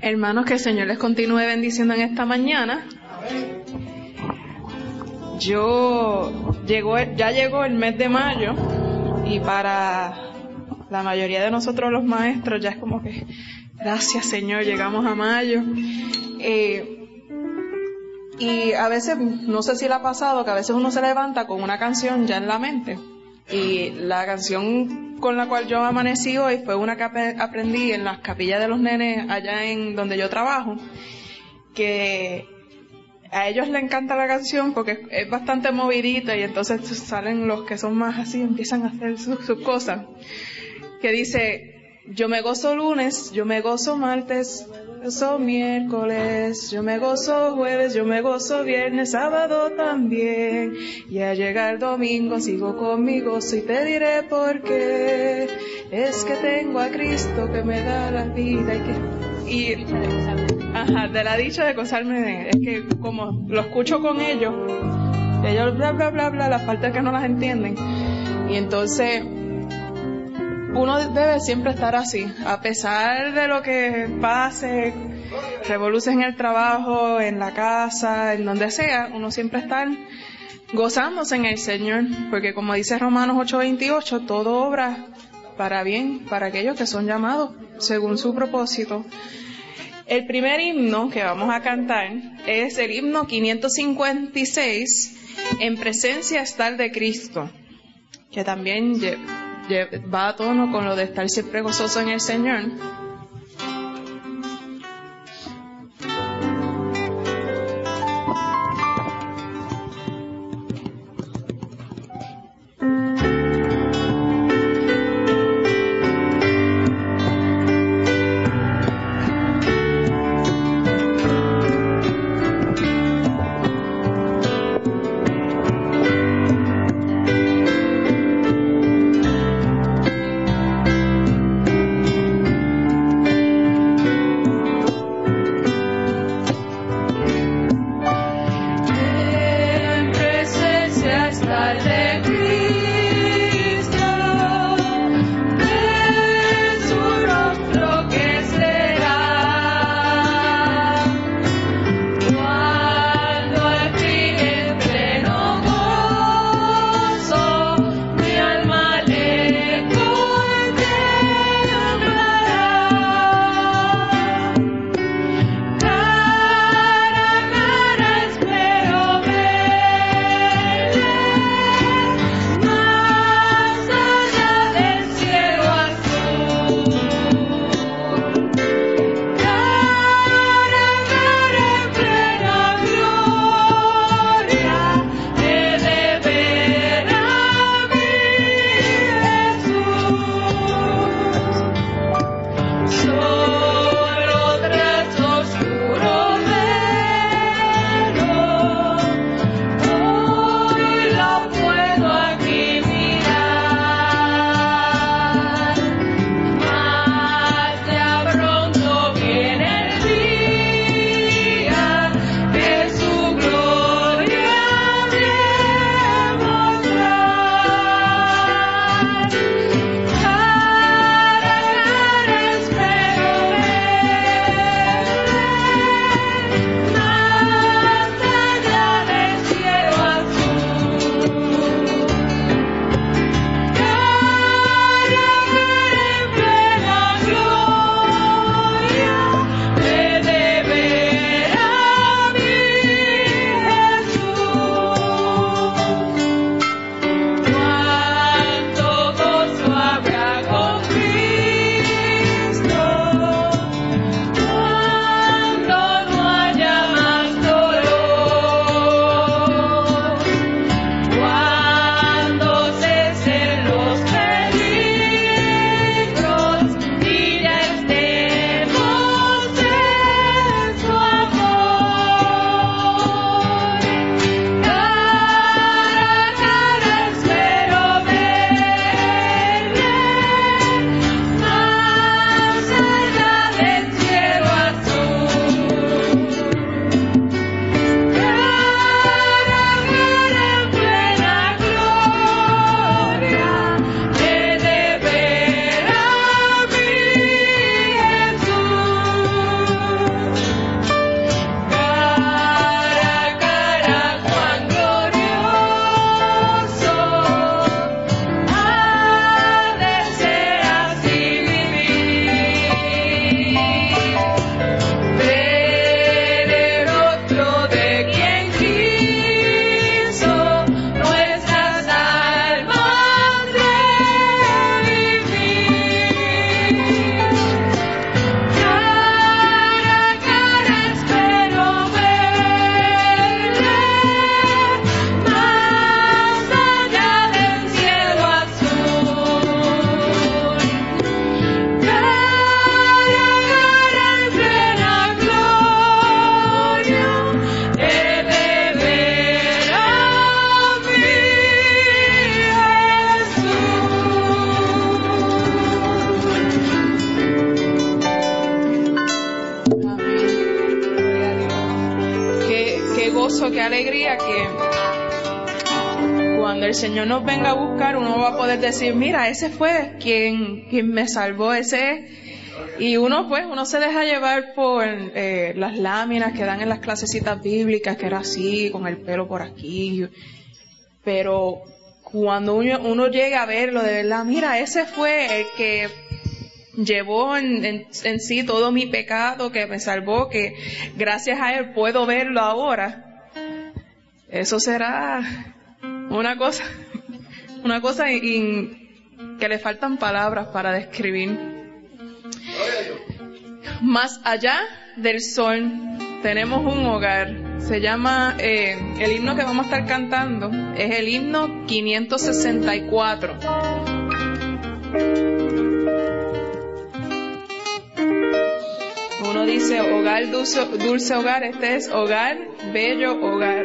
Hermanos, que el Señor les continúe bendiciendo en esta mañana. Ya llegó el mes de mayo y para la mayoría de nosotros los maestros ya es como que, gracias Señor, llegamos a mayo. Y a veces, no sé si le ha pasado, que a veces uno se levanta con una canción ya en la mente. Y la canción con la cual yo amanecí hoy fue una que aprendí en las capillas de los nenes allá en donde yo trabajo, que a ellos les encanta la canción porque es bastante movidita y entonces salen los que son más así, empiezan a hacer sus cosas, que dice: yo me gozo lunes, yo me gozo martes, gozo miércoles, yo me gozo jueves, yo me gozo viernes, sábado también, y al llegar domingo sigo con mi gozo y te diré por qué. Es que tengo a Cristo que me da la vida de la dicha de gozarme de él. Es que como lo escucho con ellos bla bla bla bla, las partes que no las entienden, y entonces uno debe siempre estar así, a pesar de lo que pase, revoluciones en el trabajo, en la casa, en donde sea, uno siempre está gozándose en el Señor, porque como dice Romanos 8:28, todo obra para bien, para aquellos que son llamados según su propósito. El primer himno que vamos a cantar es el himno 556, En presencia estar de Cristo, que también va a tono con lo de estar siempre gozoso en el Señor. Qué gozo, qué alegría que cuando el Señor nos venga a buscar, uno va a poder decir, mira, ese fue quien me salvó, y uno se deja llevar por las láminas que dan en las clasecitas bíblicas, que era así, con el pelo por aquí, pero cuando uno llega a verlo de verdad, mira, ese fue el que llevó en sí todo mi pecado, que me salvó, que gracias a él puedo verlo ahora. Eso será una cosa que le faltan palabras para describir. Más allá del sol tenemos un hogar. Se llama, el himno que vamos a estar cantando es el himno 564. Uno dice hogar, dulce hogar. Este es hogar, bello hogar.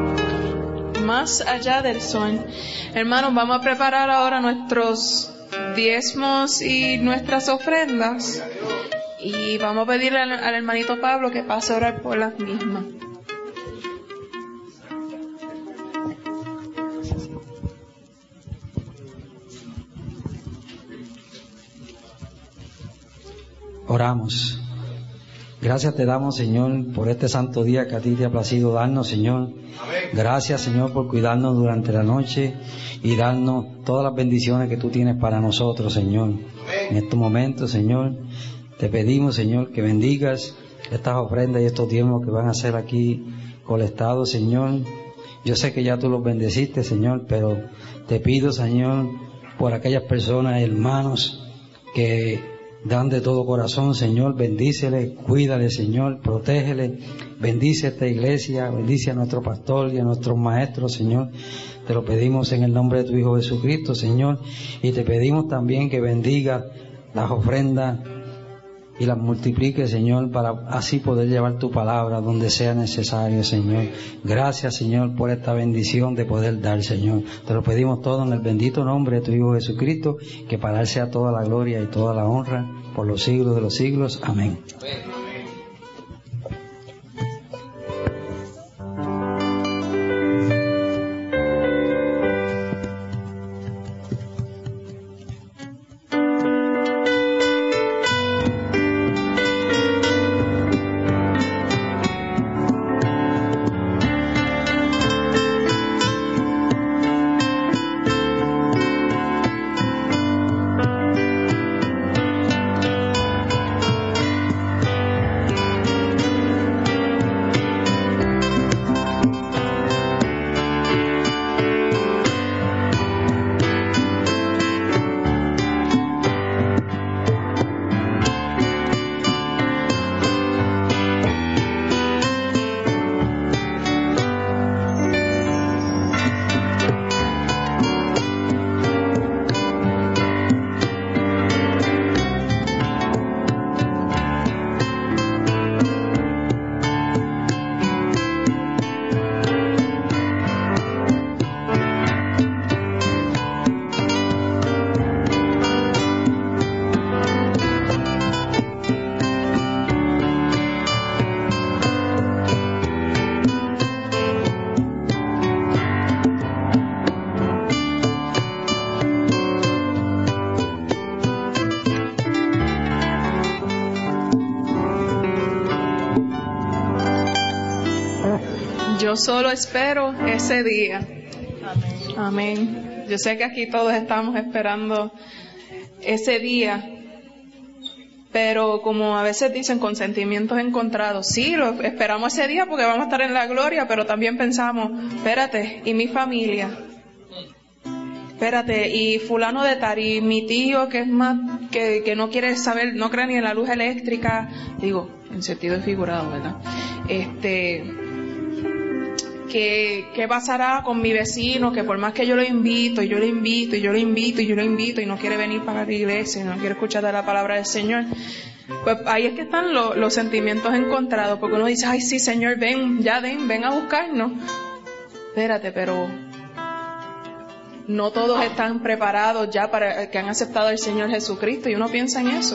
Más allá del sol. Hermanos, vamos a preparar ahora nuestros diezmos y nuestras ofrendas. Y vamos a pedirle al hermanito Pablo que pase a orar por las mismas. Oramos. Gracias te damos, Señor, por este santo día que a ti te ha placido darnos, Señor. Gracias, Señor, por cuidarnos durante la noche y darnos todas las bendiciones que tú tienes para nosotros, Señor. En estos momentos, Señor, te pedimos, Señor, que bendigas estas ofrendas y estos diezmos que van a ser aquí colectados, Señor. Yo sé que ya tú los bendeciste, Señor, pero te pido, Señor, por aquellas personas, hermanos, que dan de todo corazón, Señor, bendícele, cuídale, Señor, protégele, bendice a esta iglesia, bendice a nuestro pastor y a nuestros maestros, Señor. Te lo pedimos en el nombre de tu Hijo Jesucristo, Señor, y te pedimos también que bendiga las ofrendas y las multiplique, Señor, para así poder llevar tu palabra donde sea necesario, Señor. Gracias, Señor, por esta bendición de poder dar, Señor. Te lo pedimos todo en el bendito nombre de tu Hijo Jesucristo, que para Él sea toda la gloria y toda la honra por los siglos de los siglos. Amén. Yo solo espero ese día. Amén. Yo sé que aquí todos estamos esperando ese día, pero como a veces dicen, con sentimientos encontrados. Sí, lo esperamos ese día porque vamos a estar en la gloria, pero también pensamos, espérate, ¿y mi familia? Espérate, y fulano de tal, y mi tío que es más, que no quiere saber, no cree ni en la luz eléctrica, digo, en sentido figurado, ¿verdad? ¿Qué pasará con mi vecino? Que por más que yo lo invito, y yo lo invito, y yo lo invito, y yo lo invito, y no quiere venir para la iglesia, y no quiere escuchar de la palabra del Señor. Pues ahí es que están los sentimientos encontrados, porque uno dice, ay sí Señor, ven a buscarnos. Espérate, pero no todos están preparados ya para que han aceptado al Señor Jesucristo, y uno piensa en eso.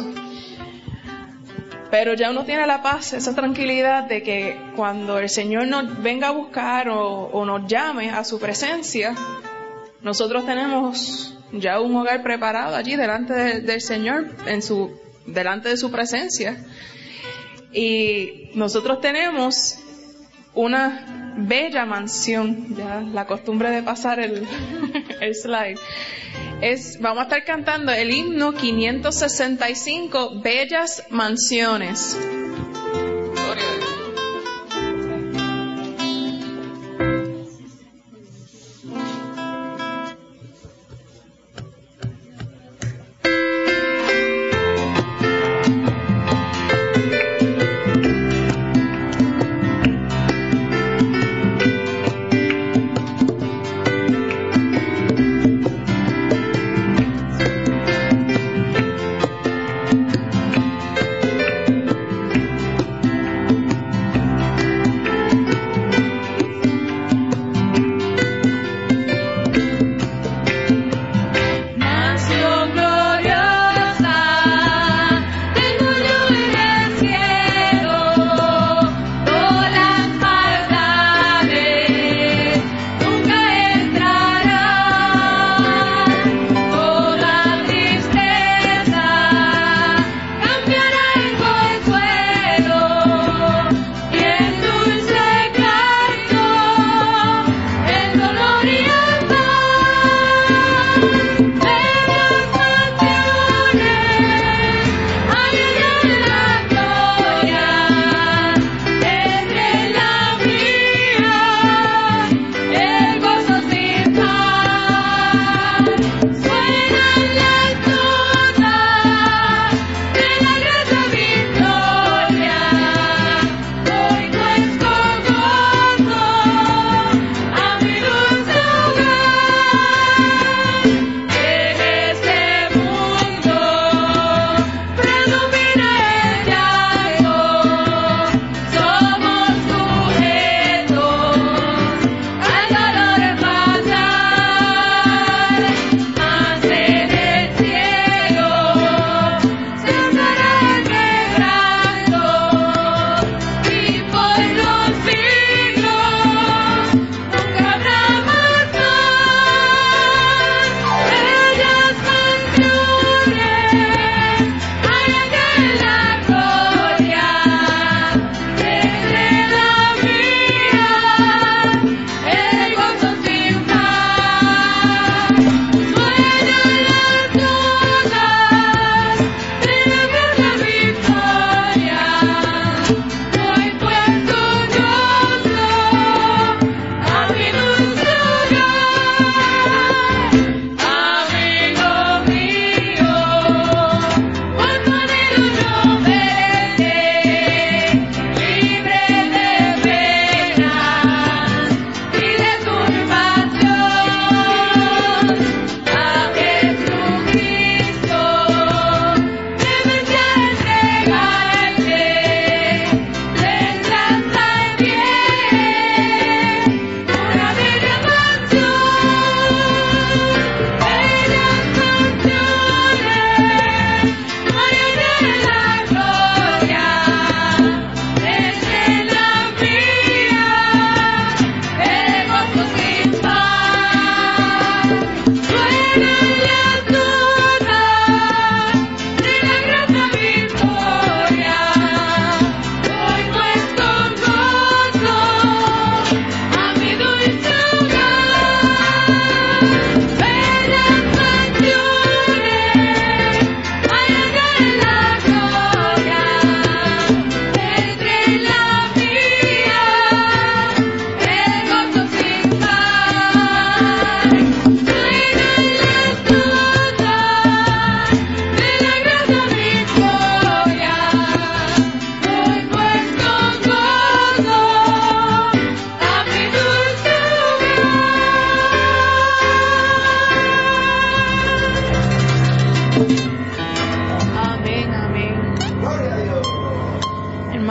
Pero ya uno tiene la paz, esa tranquilidad de que cuando el Señor nos venga a buscar o nos llame a su presencia, nosotros tenemos ya un hogar preparado allí delante del Señor, delante de su presencia. Y nosotros tenemos una bella mansión, ya la costumbre de pasar el slide. Vamos a estar cantando el himno 565, Bellas Mansiones. Gloria a Dios.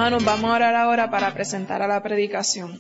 Hermanos, vamos a orar ahora para presentar a la predicación.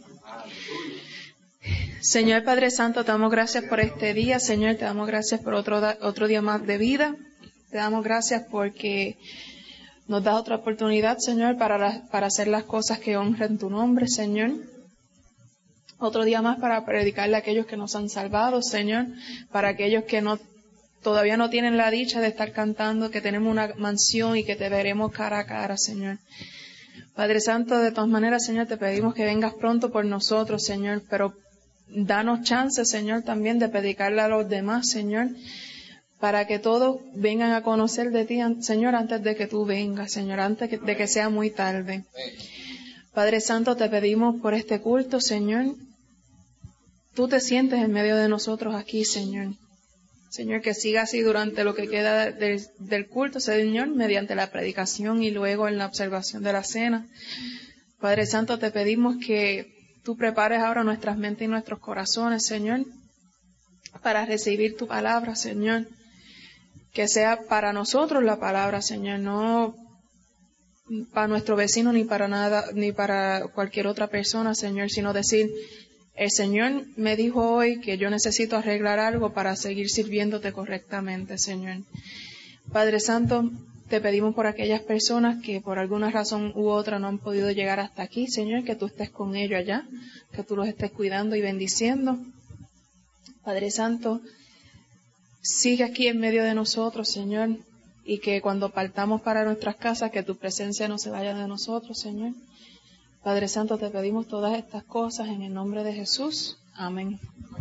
Señor Padre Santo, te damos gracias por este día. Señor, te damos gracias por otro día más de vida. Te damos gracias porque nos das otra oportunidad, Señor, para hacer las cosas que honren tu nombre, Señor. Otro día más para predicarle a aquellos que nos han salvado, Señor, para aquellos que todavía no tienen la dicha de estar cantando, que tenemos una mansión y que te veremos cara a cara, Señor. Padre Santo, de todas maneras, Señor, te pedimos que vengas pronto por nosotros, Señor, pero danos chance, Señor, también de predicarle a los demás, Señor, para que todos vengan a conocer de ti, Señor, antes de que tú vengas, Señor, antes de que sea muy tarde. Padre Santo, te pedimos por este culto, Señor. Tú te sientes en medio de nosotros aquí, Señor. Señor, que siga así durante lo que queda del culto, Señor, mediante la predicación y luego en la observación de la cena. Padre Santo, te pedimos que tú prepares ahora nuestras mentes y nuestros corazones, Señor, para recibir tu palabra, Señor. Que sea para nosotros la palabra, Señor, no para nuestro vecino ni para nada, ni para cualquier otra persona, Señor, sino decir, el Señor me dijo hoy que yo necesito arreglar algo para seguir sirviéndote correctamente, Señor. Padre Santo, te pedimos por aquellas personas que por alguna razón u otra no han podido llegar hasta aquí, Señor, que tú estés con ellos allá, que tú los estés cuidando y bendiciendo. Padre Santo, sigue aquí en medio de nosotros, Señor, y que cuando partamos para nuestras casas, que tu presencia no se vaya de nosotros, Señor. Padre Santo, te pedimos todas estas cosas en el nombre de Jesús. Amén.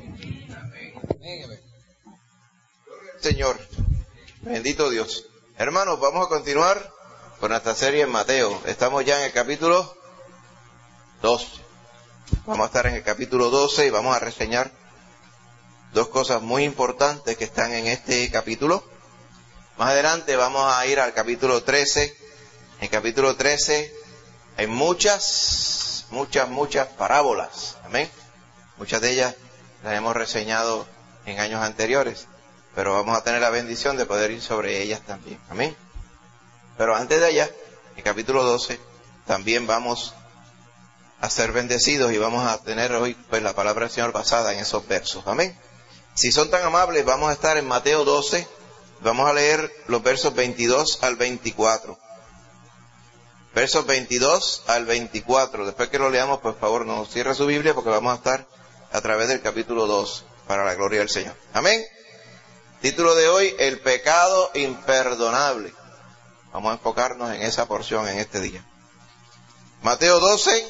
Señor, bendito Dios. Hermanos, vamos a continuar con nuestra serie en Mateo. Estamos ya en el capítulo 12. Vamos a estar en el capítulo 12 y vamos a reseñar dos cosas muy importantes que están en este capítulo. Más adelante vamos a ir al capítulo 13. En el capítulo 13 hay muchas parábolas. Amén. Muchas de ellas las hemos reseñado en años anteriores, pero vamos a tener la bendición de poder ir sobre ellas también. Amén. Pero antes de allá, en el capítulo 12, también vamos a ser bendecidos y vamos a tener hoy pues la palabra del Señor basada en esos versos. Amén. Si son tan amables, vamos a estar en Mateo 12. Vamos a leer los versos 22 al 24. Versos 22 al 24. Después que lo leamos, por favor, no cierre su Biblia porque vamos a estar a través del capítulo 2 para la gloria del Señor. Amén. Título de hoy, el pecado imperdonable. Vamos a enfocarnos en esa porción en este día. Mateo 12,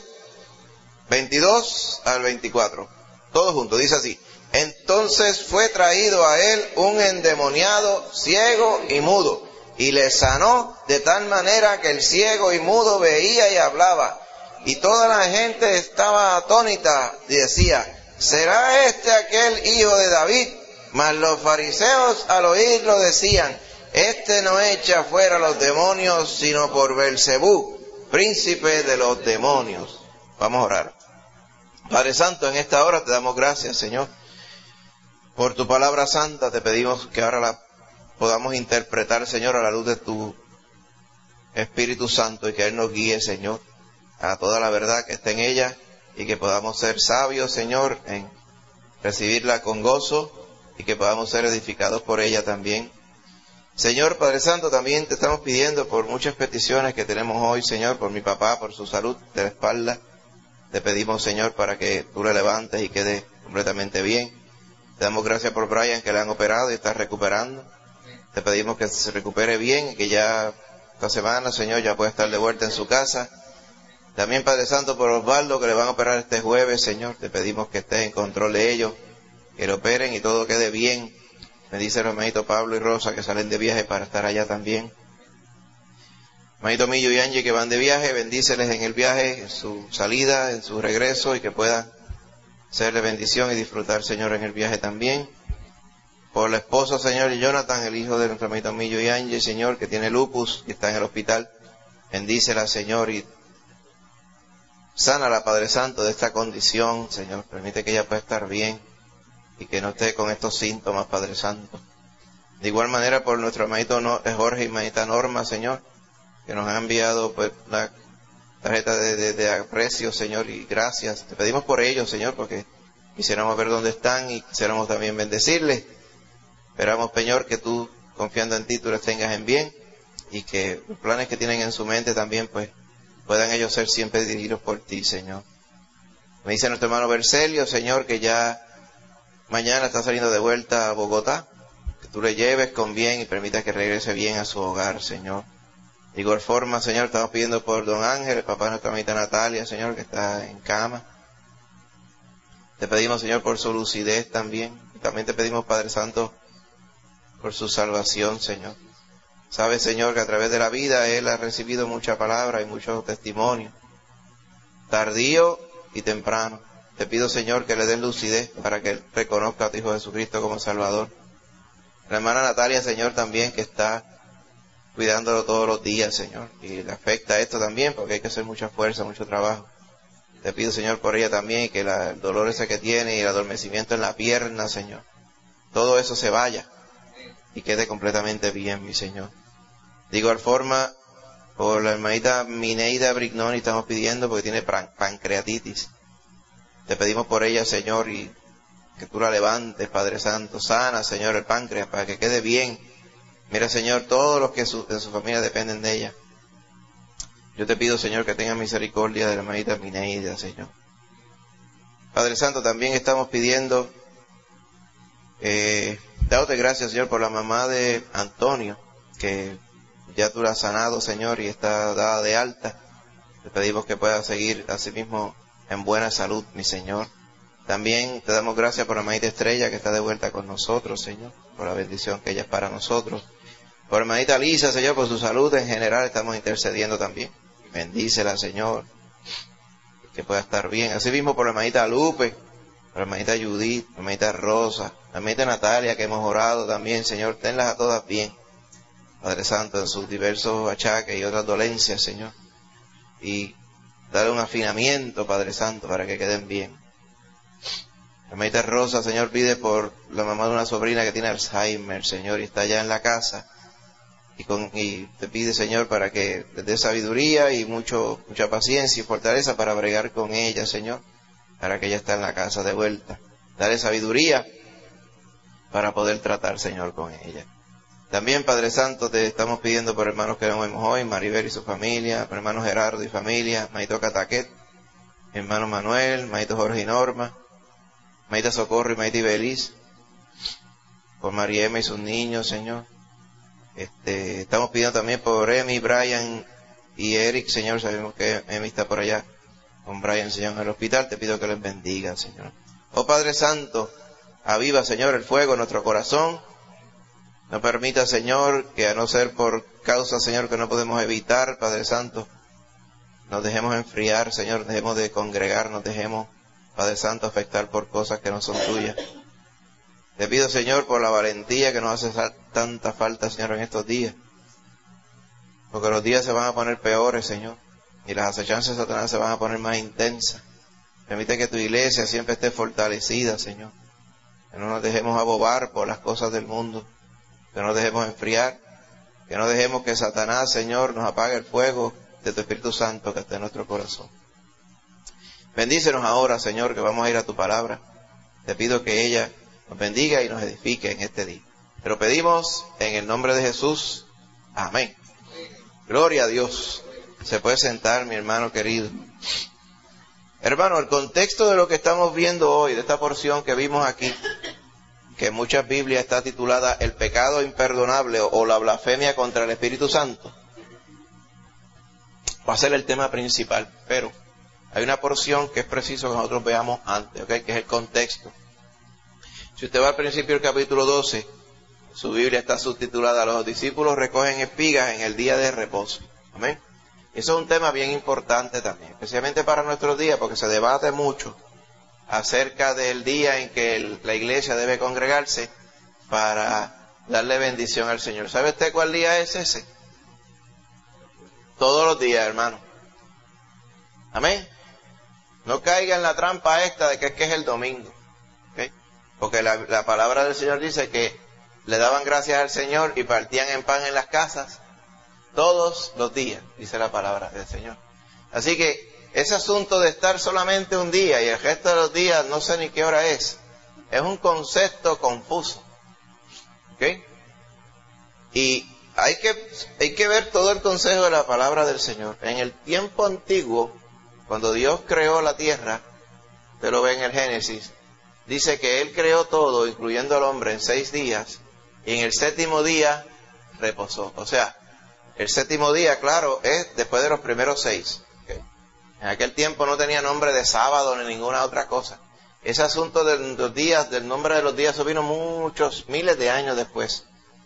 22 al 24. Todos juntos, dice así. Entonces fue traído a él un endemoniado, ciego y mudo, y le sanó de tal manera que el ciego y mudo veía y hablaba. Y toda la gente estaba atónita y decía, ¿será este aquel hijo de David? Mas los fariseos al oírlo decían, este no echa fuera los demonios, sino por Beelzebú, príncipe de los demonios. Vamos a orar. Padre Santo, en esta hora te damos gracias, Señor, por tu palabra santa. Te pedimos que ahora la podamos interpretar, Señor, a la luz de tu Espíritu Santo y que Él nos guíe, Señor, a toda la verdad que está en ella y que podamos ser sabios, Señor, en recibirla con gozo y que podamos ser edificados por ella también. Señor Padre Santo, también te estamos pidiendo por muchas peticiones que tenemos hoy, Señor, por mi papá, por su salud de la espalda. Te pedimos, Señor, para que tú le levantes y quede completamente bien. Te damos gracias por Brian, que le han operado y está recuperando. Te pedimos que se recupere bien y que ya esta semana, Señor, ya pueda estar de vuelta en su casa. También, Padre Santo, por Osvaldo, que le van a operar este jueves, Señor, te pedimos que estés en control de ellos, que lo operen y todo quede bien. Me dice el hermanito Pablo y Rosa que salen de viaje para estar allá también. Hermanito Millo y Angie que van de viaje, bendíceles en el viaje, en su salida, en su regreso y que puedan ser de bendición y disfrutar, Señor, en el viaje también. Por la esposa, Señor, y Jonathan, el hijo de nuestro hermanito Millo y Angie, Señor, que tiene lupus y está en el hospital. Bendícela, Señor, y sánala, Padre Santo, de esta condición, Señor. Permite que ella pueda estar bien y que no esté con estos síntomas, Padre Santo. De igual manera, por nuestro hermanito Jorge y hermanita Norma, Señor, que nos han enviado pues tarjeta de aprecio, Señor, y gracias. Te pedimos por ellos, Señor, porque quisiéramos ver dónde están y quisiéramos también bendecirles. Esperamos, Señor, que tú, confiando en ti, tú les tengas en bien y que los planes que tienen en su mente también, pues, puedan ellos ser siempre dirigidos por ti, Señor. Me dice nuestro hermano Bercelio, Señor, que ya mañana está saliendo de vuelta a Bogotá, que tú le lleves con bien y permitas que regrese bien a su hogar, Señor. De igual forma, Señor, estamos pidiendo por don Ángel, el papá de nuestra amiguita Natalia, Señor, que está en cama. Te pedimos, Señor, por su lucidez también. Y también te pedimos, Padre Santo, por su salvación, Señor. Sabes, Señor, que a través de la vida Él ha recibido mucha palabra y muchos testimonios, tardío y temprano. Te pido, Señor, que le den lucidez para que Él reconozca a tu Hijo Jesucristo como Salvador. La hermana Natalia, Señor, también, que está cuidándolo todos los días, Señor. Y le afecta esto también porque hay que hacer mucha fuerza, mucho trabajo. Te pido, Señor, por ella también, y que el dolor ese que tiene y el adormecimiento en la pierna, Señor, todo eso se vaya y quede completamente bien, mi Señor. De igual forma, por la hermanita Mineida Brignoni estamos pidiendo porque tiene pancreatitis. Te pedimos por ella, Señor, y que tú la levantes, Padre Santo. Sana, Señor, el páncreas para que quede bien. Mira, Señor, todos los que de su familia dependen de ella. Yo te pido, Señor, que tengas misericordia de la hermanita Mineida, Señor. Padre Santo, también estamos pidiendo, dándote gracias, Señor, por la mamá de Antonio, que ya tú la has sanado, Señor, y está dada de alta. Te pedimos que pueda seguir así mismo en buena salud, mi Señor. También te damos gracias por la hermanita Estrella, que está de vuelta con nosotros, Señor, por la bendición que ella es para nosotros. Por la hermanita Lisa, Señor, por su salud en general, estamos intercediendo también. Bendícela, Señor, que pueda estar bien. Así mismo por la hermanita Lupe, por la hermanita Judith, la hermanita Rosa, la hermanita Natalia, que hemos orado también, Señor, tenlas a todas bien. Padre Santo, en sus diversos achaques y otras dolencias, Señor. Y dale un afinamiento, Padre Santo, para que queden bien. La hermanita Rosa, Señor, pide por la mamá de una sobrina que tiene Alzheimer, Señor, y está allá en la casa. Y te pide, Señor, para que te dé sabiduría y mucha paciencia y fortaleza para bregar con ella, Señor, para que ella esté en la casa de vuelta. Dale sabiduría para poder tratar, Señor, con ella. También, Padre Santo, te estamos pidiendo por hermanos que no vemos hoy, Maribel y su familia, por hermano Gerardo y familia, Maito Cataquet, mi hermano Manuel, Maito Jorge y Norma, Maita Socorro y Maita Ibeliz, por Mariema y sus niños, Señor. Estamos pidiendo también por Emi, Brian y Eric, Señor. Sabemos que Emi está por allá con Brian, Señor, en el hospital. Te pido que les bendiga, Señor. Oh Padre Santo, aviva, Señor, el fuego en nuestro corazón. No permita, Señor, que a no ser por causa, Señor, que no podemos evitar, Padre Santo, nos dejemos enfriar, Señor, dejemos de congregar, nos dejemos, Padre Santo, afectar por cosas que no son tuyas. Te pido, Señor, por la valentía que nos hace tanta falta, Señor, en estos días. Porque los días se van a poner peores, Señor. Y las acechanzas de Satanás se van a poner más intensas. Permite que tu iglesia siempre esté fortalecida, Señor. Que no nos dejemos abobar por las cosas del mundo. Que no nos dejemos enfriar. Que no dejemos que Satanás, Señor, nos apague el fuego de tu Espíritu Santo que está en nuestro corazón. Bendícenos ahora, Señor, que vamos a ir a tu palabra. Te pido que ella nos bendiga y nos edifique en este día. Te lo pedimos en el nombre de Jesús. Amén. Gloria a Dios. Se puede sentar, mi hermano querido. Hermano, el contexto de lo que estamos viendo hoy, de esta porción que vimos aquí, que en muchas Biblias está titulada El pecado imperdonable o la blasfemia contra el Espíritu Santo, va a ser el tema principal, pero hay una porción que es preciso que nosotros veamos antes, ¿okay? Que es el contexto. Si usted va al principio del capítulo 12, su Biblia está subtitulada Los discípulos recogen espigas en el día de reposo. Amén. Eso es un tema bien importante también, especialmente para nuestros días, porque se debate mucho acerca del día en que la iglesia debe congregarse para darle bendición al Señor. ¿Sabe usted cuál día es ese? Todos los días, hermano. Amén. No caiga en la trampa esta de que es el domingo. ¿Okay? Porque la palabra del Señor dice que le daban gracias al Señor y partían en pan en las casas todos los días, dice la palabra del Señor. Así que ese asunto de estar solamente un día y el resto de los días no sé ni qué hora es un concepto confuso. ¿Ok? Y hay que ver todo el consejo de la palabra del Señor. En el tiempo antiguo, cuando Dios creó la tierra, usted lo ve en el Génesis, dice que Él creó todo, incluyendo al hombre, en 6 días, y en el 7º día reposó. O sea, el 7º día, claro, es después de los primeros 6. ¿Okay? En aquel tiempo no tenía nombre de sábado ni ninguna otra cosa. Ese asunto de los días, del nombre de los días, eso vino muchos, miles de años después.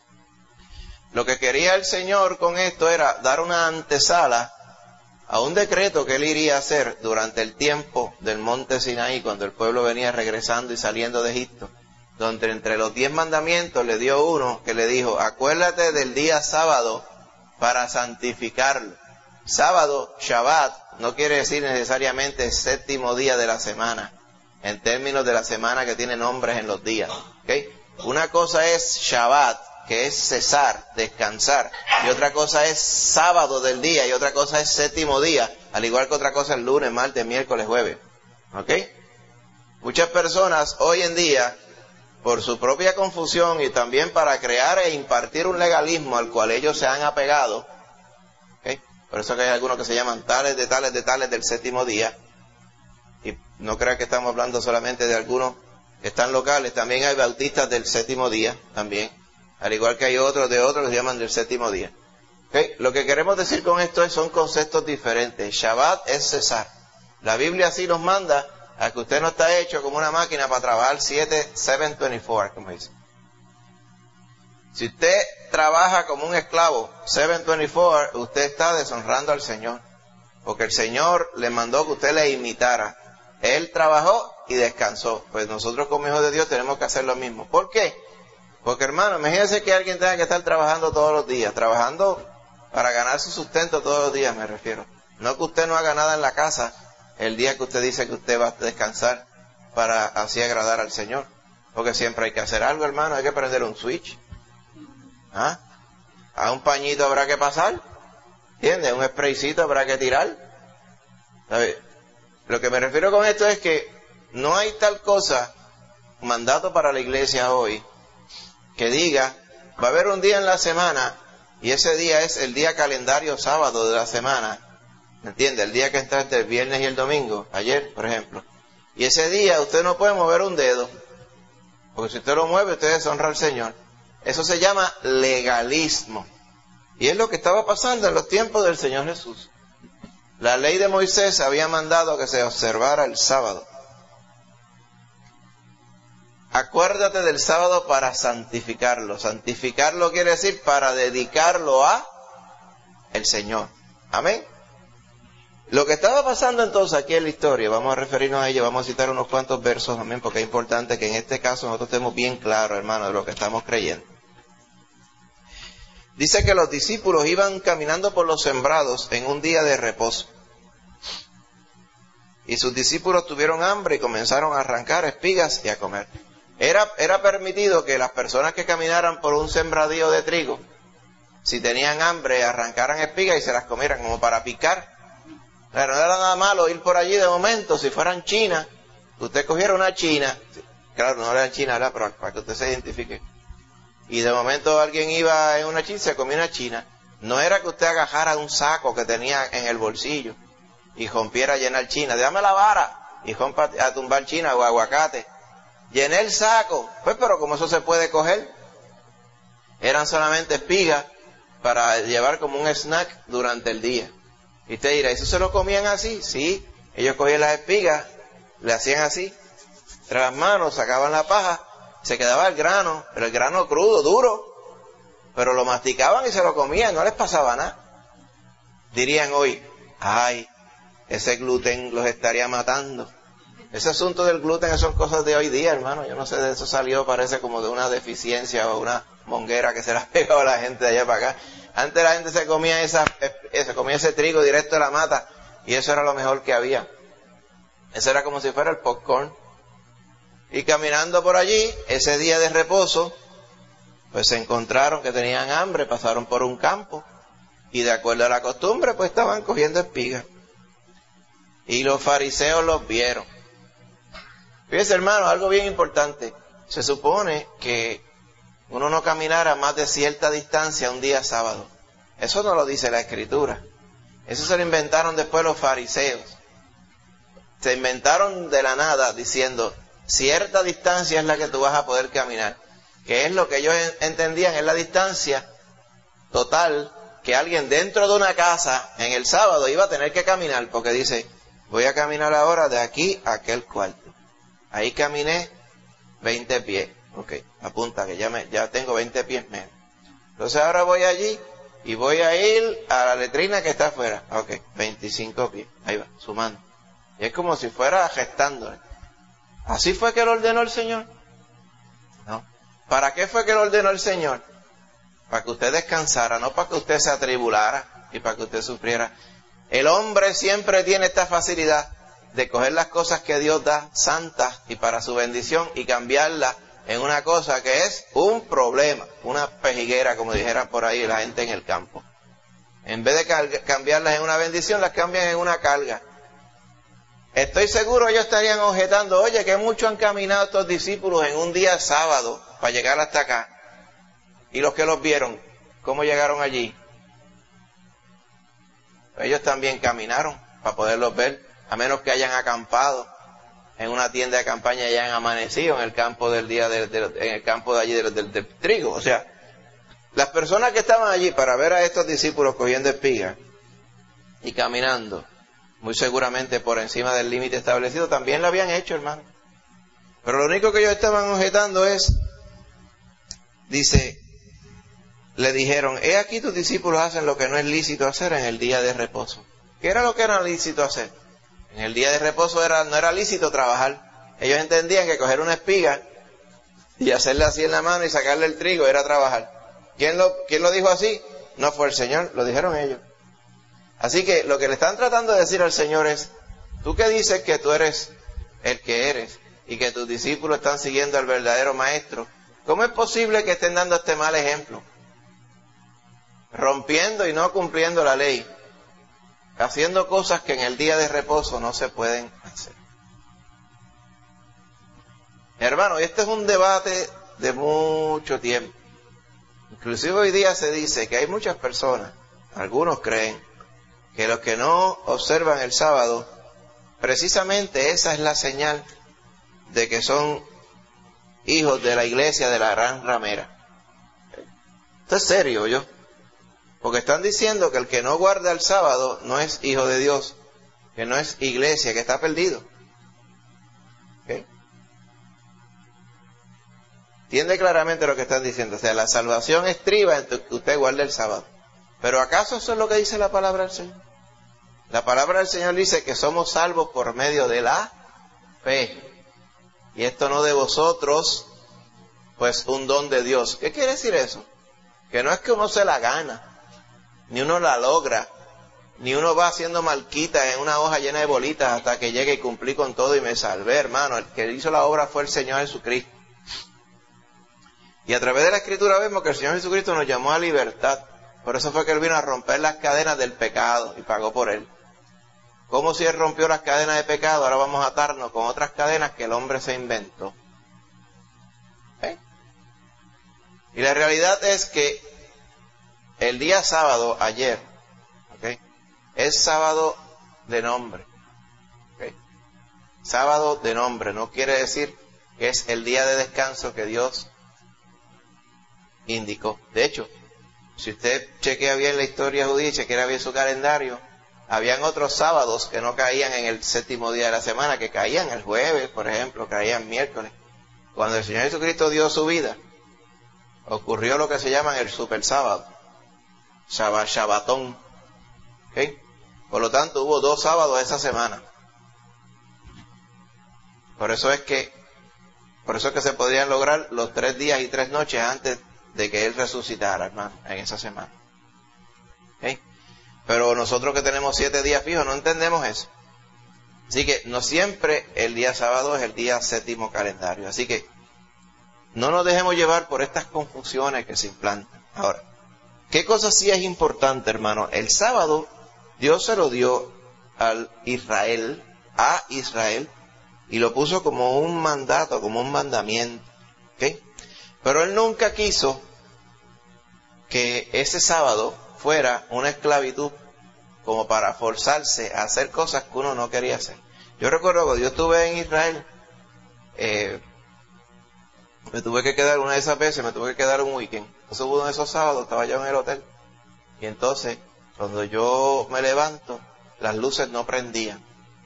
Lo que quería el Señor con esto era dar una antesala a un decreto que Él iría a hacer durante el tiempo del monte Sinaí, cuando el pueblo venía regresando y saliendo de Egipto, donde entre los 10 mandamientos le dio uno que le dijo: acuérdate del día sábado para santificarlo. Sábado, Shabbat, no quiere decir necesariamente el 7º día de la semana, en términos de la semana que tiene nombres en los días. ¿Okay? Una cosa es Shabbat, que es cesar, descansar, y otra cosa es sábado del día, y otra cosa es 7º día, al igual que otra cosa es lunes, martes, miércoles, jueves. ¿Ok? Muchas personas hoy en día, por su propia confusión y también para crear e impartir un legalismo al cual ellos se han apegado, ¿okay? Por eso que hay algunos que se llaman tales del 7º día, y no crean que estamos hablando solamente de algunos que están locales, también hay bautistas del 7º día, también. Al igual que hay otros que se llaman del 7º día. ¿Okay? Lo que queremos decir con esto son conceptos diferentes. Shabbat es cesar. La Biblia así nos manda a que usted no está hecho como una máquina para trabajar 7/24, como dice. Si usted trabaja como un esclavo 7/24, usted está deshonrando al Señor. Porque el Señor le mandó que usted le imitara. Él trabajó y descansó. Pues nosotros como hijos de Dios tenemos que hacer lo mismo. ¿Por qué? Porque, hermano, imagínense que alguien tenga que estar trabajando todos los días, trabajando para ganar su sustento todos los días, me refiero. No que usted no haga nada en la casa el día que usted dice que usted va a descansar para así agradar al Señor. Porque siempre hay que hacer algo, hermano, hay que prender un switch. ¿Ah? A un pañito habrá que pasar, ¿entiendes? Un spraycito habrá que tirar. ¿Sabes? Lo que me refiero con esto es que no hay tal cosa, mandato para la iglesia hoy, que diga, va a haber un día en la semana, y ese día es el día calendario sábado de la semana, ¿me entiende? El día que está entre el viernes y el domingo, ayer, por ejemplo. Y ese día usted no puede mover un dedo, porque si usted lo mueve, usted deshonra al Señor. Eso se llama legalismo. Y es lo que estaba pasando en los tiempos del Señor Jesús. La ley de Moisés había mandado que se observara el sábado. Acuérdate del sábado para santificarlo. Santificarlo quiere decir para dedicarlo a el Señor. Amén. Lo que estaba pasando entonces aquí en la historia, vamos a referirnos a ello, vamos a citar unos cuantos versos, amén, porque es importante que en este caso nosotros estemos bien claros, hermanos, de lo que estamos creyendo. Dice que los discípulos iban caminando por los sembrados en un día de reposo. Y sus discípulos tuvieron hambre y comenzaron a arrancar espigas y a comer. Era permitido que las personas que caminaran por un sembradío de trigo, si tenían hambre, arrancaran espigas y se las comieran como para picar. Pero no era nada malo ir por allí de momento, si fueran chinas, usted cogiera una china, claro, no era china, ¿verdad? Pero para que usted se identifique. Y de momento alguien iba en una china y se comía una china. No era que usted agajara un saco que tenía en el bolsillo y rompiera a llenar china. Dame la vara y rompa a tumbar china o aguacate. Llené el saco, pues pero como eso se puede coger, eran solamente espigas para llevar como un snack durante el día. Y usted dirá, ¿eso se lo comían así? Sí, ellos cogían las espigas, le hacían así, entre las manos, sacaban la paja, se quedaba el grano, pero el grano crudo, duro, pero lo masticaban y se lo comían, no les pasaba nada. Dirían hoy, ay, ese gluten los estaría matando. Ese asunto del gluten son cosas de hoy día, hermano. Yo no sé, de eso salió, parece como de una deficiencia o una monguera que se la pegó a la gente de allá para acá. Antes la gente se comía ese trigo directo de la mata y eso era lo mejor que había. Eso era como si fuera el popcorn. Y caminando por allí, ese día de reposo, pues se encontraron que tenían hambre, pasaron por un campo y de acuerdo a la costumbre, pues estaban cogiendo espigas. y los fariseos los vieron. Fíjense, hermano, algo bien importante. Se supone que uno no caminara más de cierta distancia un día sábado. Eso no lo dice la Escritura. Eso se lo inventaron después los fariseos. Se inventaron de la nada diciendo, cierta distancia es la que tú vas a poder caminar. Que es lo que ellos entendían, es la distancia total que alguien dentro de una casa en el sábado iba a tener que caminar. Porque dice, voy a caminar ahora de aquí a aquel cuarto. Ahí caminé 20 pies. Ok, apunta que ya tengo 20 pies menos. Entonces ahora voy allí y voy a ir a la letrina que está afuera. Ok, 25 pies. Ahí va, sumando. Y es como si fuera gestando. ¿Así fue que lo ordenó el Señor? No. ¿Para qué fue que lo ordenó el Señor? Para que usted descansara, no para que usted se atribulara y para que usted sufriera. El hombre siempre tiene esta facilidad de coger las cosas que Dios da santas y para su bendición y cambiarlas en una cosa que es un problema, una pejiguera, como dijeran por ahí la gente en el campo. En vez de cambiarlas en una bendición, las cambian en una carga. Estoy seguro ellos estarían objetando, oye, que mucho han caminado estos discípulos en un día sábado para llegar hasta acá. Y los que los vieron, ¿cómo llegaron allí? Ellos también caminaron para poderlos ver, a menos que hayan acampado en una tienda de campaña y hayan amanecido en el campo del día en el campo de allí del trigo. O sea, las personas que estaban allí para ver a estos discípulos cogiendo espigas y caminando, muy seguramente por encima del límite establecido, también lo habían hecho, hermano. Pero lo único que ellos estaban objetando es, dice, le dijeron, he aquí tus discípulos hacen lo que no es lícito hacer en el día de reposo. ¿Qué era lo que era lícito hacer? En el día de reposo no era lícito trabajar. Ellos entendían que coger una espiga y hacerle así en la mano y sacarle el trigo era trabajar. ¿Quién lo dijo así? No fue el Señor, lo dijeron ellos. Así que lo que le están tratando de decir al Señor es, tú que dices que tú eres el que eres y que tus discípulos están siguiendo al verdadero maestro, ¿cómo es posible que estén dando este mal ejemplo? Rompiendo y no cumpliendo la ley, haciendo cosas que en el día de reposo no se pueden hacer. Hermano, este es un debate de mucho tiempo. Inclusive hoy día se dice que hay muchas personas, algunos creen, que los que no observan el sábado, precisamente esa es la señal de que son hijos de la iglesia de la gran ramera. Esto es serio, yo. Porque están diciendo que el que no guarda el sábado no es hijo de Dios, que no es iglesia, que está perdido. ¿Okay? Entiende claramente lo que están diciendo. O sea, la salvación estriba en que usted guarde el sábado. Pero ¿acaso eso es lo que dice la palabra del Señor? La palabra del Señor dice que somos salvos por medio de la fe. Y esto no de vosotros, pues un don de Dios. ¿Qué quiere decir eso? Que no es que uno se la gana, ni uno la logra, ni uno va haciendo marquitas en una hoja llena de bolitas hasta que llegue y cumplí con todo y me salvé, hermano. El que hizo la obra fue el Señor Jesucristo. Y a través de la Escritura vemos que el Señor Jesucristo nos llamó a libertad. Por eso fue que Él vino a romper las cadenas del pecado y pagó por Él. ¿Cómo si Él rompió las cadenas de pecado? Ahora vamos a atarnos con otras cadenas que el hombre se inventó. ¿Eh? Y la realidad es que el día sábado, ayer, ¿okay?, es sábado de nombre. ¿Okay? Sábado de nombre, no quiere decir que es el día de descanso que Dios indicó. De hecho, si usted chequea bien la historia judía y chequea bien su calendario, habían otros sábados que no caían en el séptimo día de la semana, que caían el jueves, por ejemplo, caían miércoles. Cuando el Señor Jesucristo dio su vida, ocurrió lo que se llama el super sábado, Shabbatón. ¿Okay? Por lo tanto, hubo 2 sábados esa semana. Por eso es que se podrían lograr los 3 días y 3 noches antes de que Él resucitara, hermano, en esa semana. ¿Okay? Pero nosotros que tenemos 7 días fijos no entendemos eso. Así que no siempre el día sábado es el día séptimo calendario. Así que no nos dejemos llevar por estas confusiones que se implantan. Ahora, ¿qué cosa sí es importante, hermano? El sábado Dios se lo dio a Israel, y lo puso como un mandato, como un mandamiento. ¿Okay? Pero él nunca quiso que ese sábado fuera una esclavitud como para forzarse a hacer cosas que uno no quería hacer. Yo recuerdo cuando yo estuve en Israel, me tuve que quedar una de esas veces, me tuve que quedar un weekend. Entonces uno de esos sábados estaba yo en el hotel, y entonces cuando yo me levanto, las luces no prendían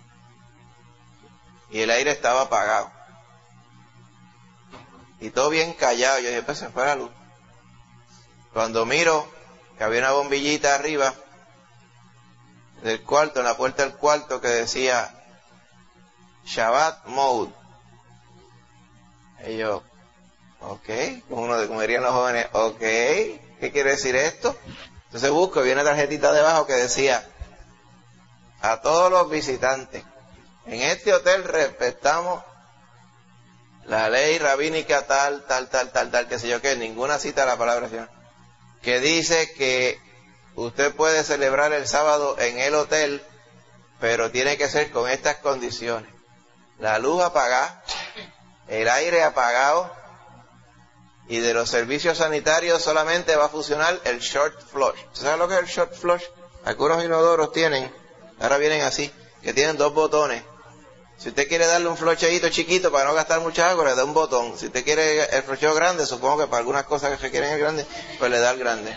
y el aire estaba apagado y todo bien callado. Yo dije, pues se fue la luz. Cuando miro que había una bombillita arriba del cuarto, en la puerta del cuarto, que decía Shabbat Mode. Y yo, ok, como dirían los jóvenes, ok, ¿qué quiere decir esto? Entonces busco y viene una tarjetita debajo que decía: a todos los visitantes, en este hotel respetamos la ley rabínica tal, qué sé yo qué, ninguna cita la palabra Señor, que dice que usted puede celebrar el sábado en el hotel, pero tiene que ser con estas condiciones: la luz apagada, el aire apagado, y de los servicios sanitarios solamente va a funcionar el short flush. ¿Sabes lo que es el short flush? Algunos inodoros tienen, ahora vienen así, que tienen 2 botones. Si usted quiere darle un flocheíto chiquito para no gastar mucha agua, le da un botón. Si usted quiere el flocheo grande, supongo que para algunas cosas que requieren el grande, pues le da el grande.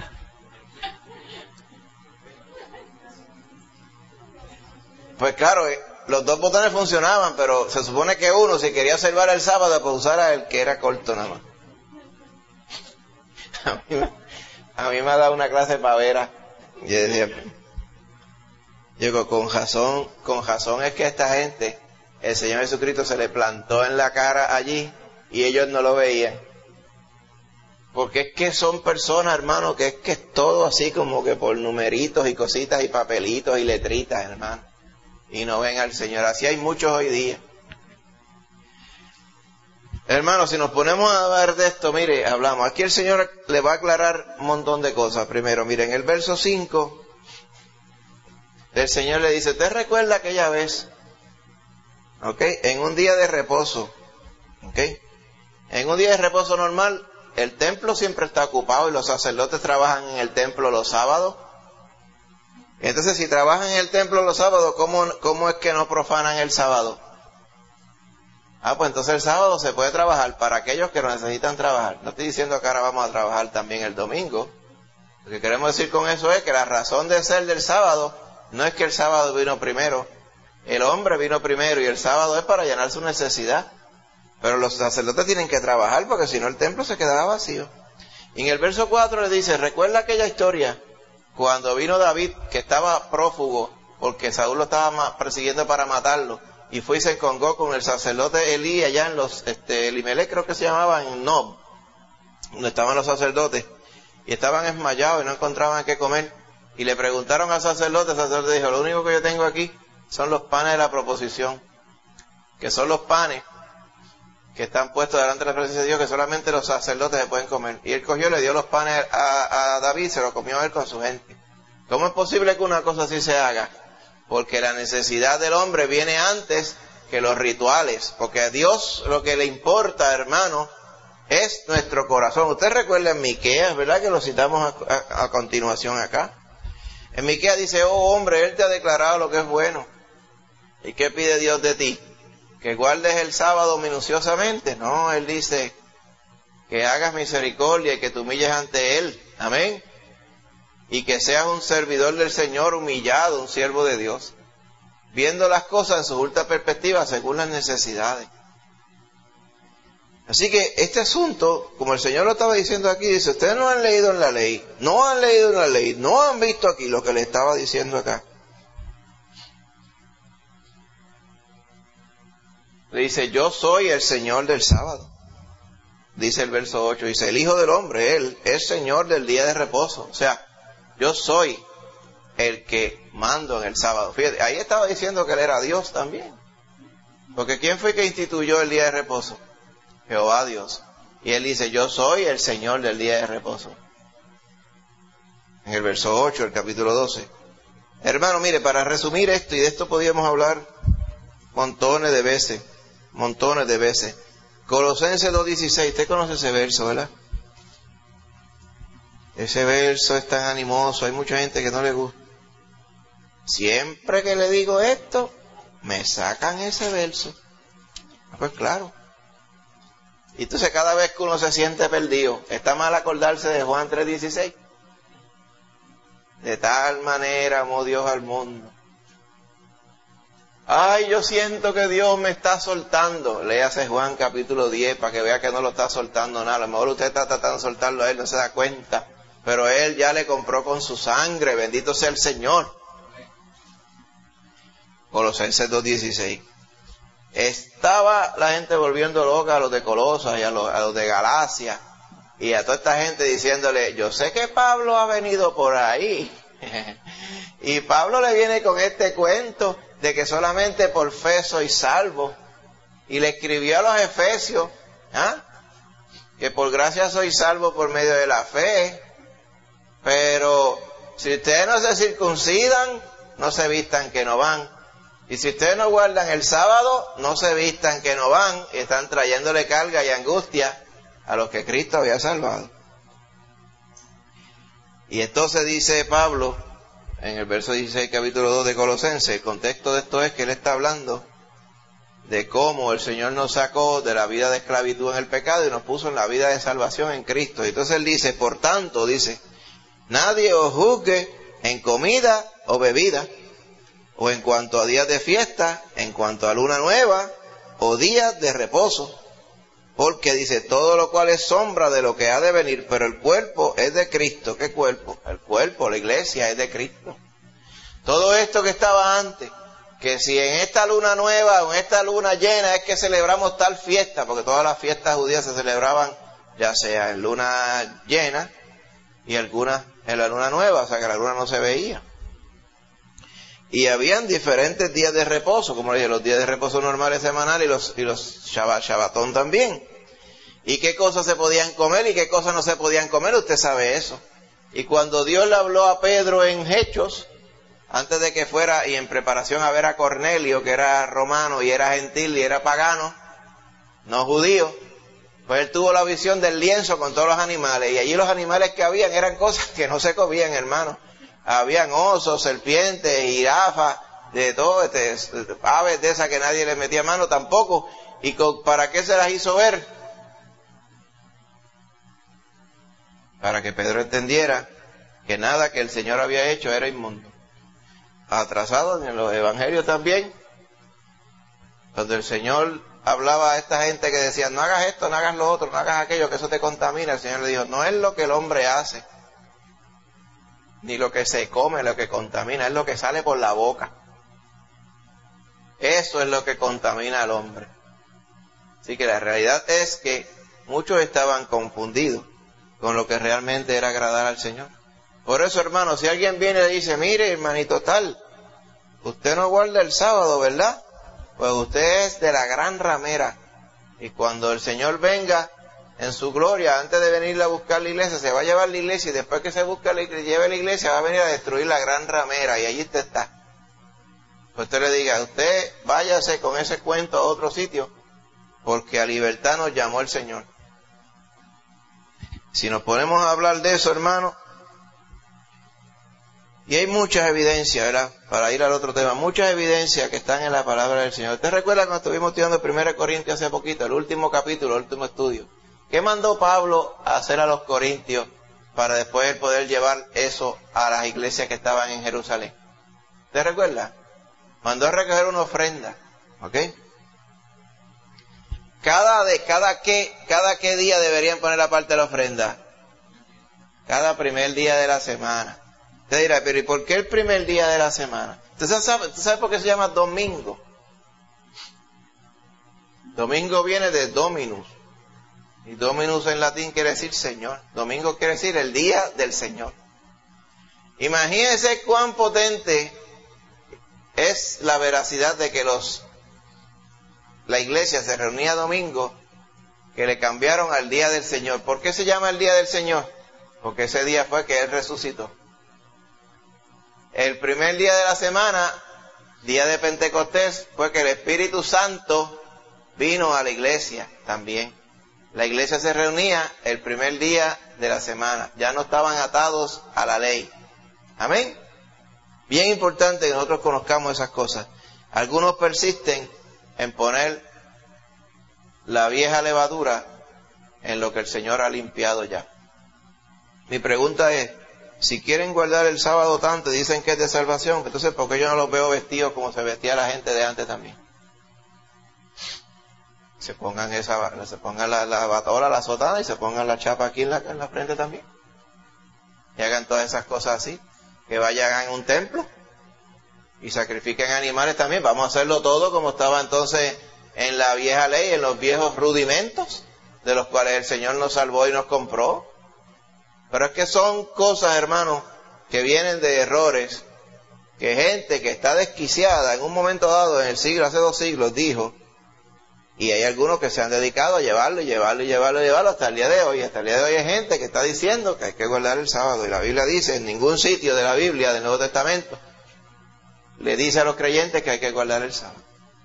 Pues claro, los 2 botones funcionaban, pero se supone que uno, si quería observar el sábado, pues usara el que era corto nada más. A mí me ha dado una clase pavera. Yo decía, con razón es que a esta gente el Señor Jesucristo se le plantó en la cara allí y ellos no lo veían. Porque es que son personas, hermano, que es todo así como que por numeritos y cositas y papelitos y letritas, hermano. Y no ven al Señor. Así hay muchos hoy día. Hermano, si nos ponemos a hablar de esto, mire, hablamos. Aquí el Señor le va a aclarar un montón de cosas. Primero, mire, en el verso 5, el Señor le dice: ¿usted recuerda aquella vez? ¿Ok? En un día de reposo. ¿Ok? En un día de reposo normal, el templo siempre está ocupado y los sacerdotes trabajan en el templo los sábados. Entonces, si trabajan en el templo los sábados, ¿cómo es que no profanan el sábado? Pues entonces el sábado se puede trabajar para aquellos que no necesitan trabajar. No estoy diciendo que ahora vamos a trabajar también el domingo. Lo que queremos decir con eso es que la razón de ser del sábado no es que el sábado vino primero. El hombre vino primero y el sábado es para llenar su necesidad. Pero los sacerdotes tienen que trabajar porque si no el templo se quedaba vacío. Y en el verso 4 le dice: ¿recuerda aquella historia cuando vino David, que estaba prófugo porque Saúl lo estaba persiguiendo para matarlo? Y fue y se encongó con el sacerdote Elí allá en los, Elimelech creo que se llamaba, en Nob, donde estaban los sacerdotes, y estaban esmayados y no encontraban qué comer, y le preguntaron al sacerdote, el sacerdote dijo: lo único que yo tengo aquí son los panes de la proposición, que son los panes que están puestos delante de la presencia de Dios, que solamente los sacerdotes se pueden comer. Y él cogió, le dio los panes a David, se los comió él con su gente. ¿Cómo es posible que una cosa así se haga? Porque la necesidad del hombre viene antes que los rituales. Porque a Dios lo que le importa, hermano, es nuestro corazón. Usted recuerda en Miqueas, ¿verdad? Que lo citamos a continuación acá. En Miqueas dice: oh hombre, Él te ha declarado lo que es bueno. ¿Y qué pide Dios de ti? ¿Que guardes el sábado minuciosamente? No, Él dice que hagas misericordia y que te humilles ante Él. Amén. Y que seas un servidor del Señor humillado, un siervo de Dios, viendo las cosas en su justa perspectiva según las necesidades. Así que este asunto, como el Señor lo estaba diciendo aquí, dice: ustedes no han leído en la ley, no han visto aquí lo que le estaba diciendo acá. Le dice: yo soy el Señor del sábado. Dice el verso 8, dice: el Hijo del Hombre, Él es Señor del día de reposo. O sea, yo soy el que mando en el sábado. Fíjate, ahí estaba diciendo que Él era Dios también. Porque ¿quién fue que instituyó el día de reposo? Jehová Dios. Y Él dice: yo soy el Señor del día de reposo. En el verso 8, el capítulo 12. Hermano, mire, para resumir esto, y de esto podíamos hablar montones de veces. Colosenses 2:16, usted conoce ese verso, ¿verdad? Ese verso es tan animoso, hay mucha gente que no le gusta. Siempre que le digo esto, me sacan ese verso. Pues claro. Y entonces cada vez que uno se siente perdido, está mal acordarse de Juan 3:16. De tal manera amó Dios al mundo. Ay, yo siento que Dios me está soltando. Léase Juan capítulo 10 para que vea que no lo está soltando nada. A lo mejor usted está tratando de soltarlo a él, no se da cuenta. Pero él ya le compró con su sangre. Bendito sea el Señor. Colosenses 2:16. Estaba la gente volviendo loca a los de Colosas y a los de Galacia. Y a toda esta gente diciéndole, yo sé que Pablo ha venido por ahí. Y Pablo le viene con este cuento de que solamente por fe soy salvo. Y le escribió a los efesios, que por gracia soy salvo por medio de la fe. Pero si ustedes no se circuncidan, no se vistan que no van. Y si ustedes no guardan el sábado, no se vistan que no van. Y están trayéndole carga y angustia a los que Cristo había salvado. Y entonces dice Pablo, en el verso 16, capítulo 2 de Colosenses, el contexto de esto es que él está hablando de cómo el Señor nos sacó de la vida de esclavitud en el pecado y nos puso en la vida de salvación en Cristo. Y entonces él dice, por tanto, dice, nadie os juzgue en comida o bebida, o en cuanto a días de fiesta, en cuanto a luna nueva, o días de reposo. Porque dice, todo lo cual es sombra de lo que ha de venir, pero el cuerpo es de Cristo. ¿Qué cuerpo? El cuerpo, la iglesia es de Cristo. Todo esto que estaba antes, que si en esta luna nueva o en esta luna llena es que celebramos tal fiesta, porque todas las fiestas judías se celebraban ya sea en luna llena y algunas en la luna nueva, o sea que la luna no se veía. Y habían diferentes días de reposo, como le dije, los días de reposo normales semanales y los Shabbatón también. Y qué cosas se podían comer y qué cosas no se podían comer, usted sabe eso. Y cuando Dios le habló a Pedro en Hechos, antes de que fuera y en preparación a ver a Cornelio, que era romano y era gentil y era pagano, no judío, pues él tuvo la visión del lienzo con todos los animales. Y allí los animales que habían eran cosas que no se comían, hermano. Habían osos, serpientes, jirafas, de todo, aves de esas que nadie le metía mano tampoco. ¿Y para qué se las hizo ver? Para que Pedro entendiera que nada que el Señor había hecho era inmundo. Atrasado en los evangelios también, cuando el Señor hablaba a esta gente que decía, no hagas esto, no hagas lo otro, no hagas aquello, que eso te contamina, el Señor le dijo, no es lo que el hombre hace, ni lo que se come lo que contamina, es lo que sale por la boca. Eso es lo que contamina al hombre. Así que la realidad es que muchos estaban confundidos con lo que realmente era agradar al Señor. Por eso, hermano, si alguien viene y le dice, mire, hermanito tal, usted no guarda el sábado, ¿verdad? Pues usted es de la gran ramera. Y cuando el Señor venga en su gloria, antes de venir a buscar la iglesia, se va a llevar la iglesia, y después que se busca lleve la iglesia, va a venir a destruir la gran ramera, y allí usted está. Pues usted le diga, usted váyase con ese cuento a otro sitio, porque a libertad nos llamó el Señor. Si nos ponemos a hablar de eso, hermano, y hay muchas evidencias, ¿verdad? Para ir al otro tema, muchas evidencias que están en la palabra del Señor. ¿Usted recuerda cuando estuvimos estudiando 1 Corintios hace poquito, el último capítulo, el último estudio? ¿Qué mandó Pablo a hacer a los corintios para después él poder llevar eso a las iglesias que estaban en Jerusalén? ¿Usted recuerda? Mandó a recoger una ofrenda, ¿ok? Cada qué día deberían poner aparte la ofrenda. Cada primer día de la semana. Usted dirá, pero ¿y por qué el primer día de la semana? ¿Usted sabe por qué se llama domingo? Domingo viene de Dominus. Y Dominus en latín quiere decir Señor. Domingo quiere decir el día del Señor. Imagínense cuán potente es la veracidad de que la iglesia se reunía domingo, que le cambiaron al día del Señor. ¿Por qué se llama el día del Señor? Porque ese día fue que Él resucitó. El el primer día de la semana, día de Pentecostés, fue que el Espíritu Santo vino a la iglesia también. La iglesia se reunía el primer día de la semana. Ya no estaban atados a la ley. Amén. Bien importante que nosotros conozcamos esas cosas. Algunos persisten en poner la vieja levadura en lo que el Señor ha limpiado ya. Mi pregunta es, si quieren guardar el sábado tanto y dicen que es de salvación, entonces ¿por qué yo no los veo vestidos como se vestía la gente de antes también? Se pongan la batola, la sotana y se pongan la chapa aquí en la frente también. Y hagan todas esas cosas así. Que vayan a un templo y sacrifiquen animales también. Vamos a hacerlo todo como estaba entonces en la vieja ley, en los viejos rudimentos de los cuales el Señor nos salvó y nos compró. Pero es que son cosas, hermanos, que vienen de errores, que gente que está desquiciada en un momento dado en el siglo, hace 2 siglos, dijo, y hay algunos que se han dedicado a llevarlo hasta el día de hoy. Hasta el día de hoy hay gente que está diciendo que hay que guardar el sábado. Y la Biblia dice, en ningún sitio de la Biblia, del Nuevo Testamento, le dice a los creyentes que hay que guardar el sábado.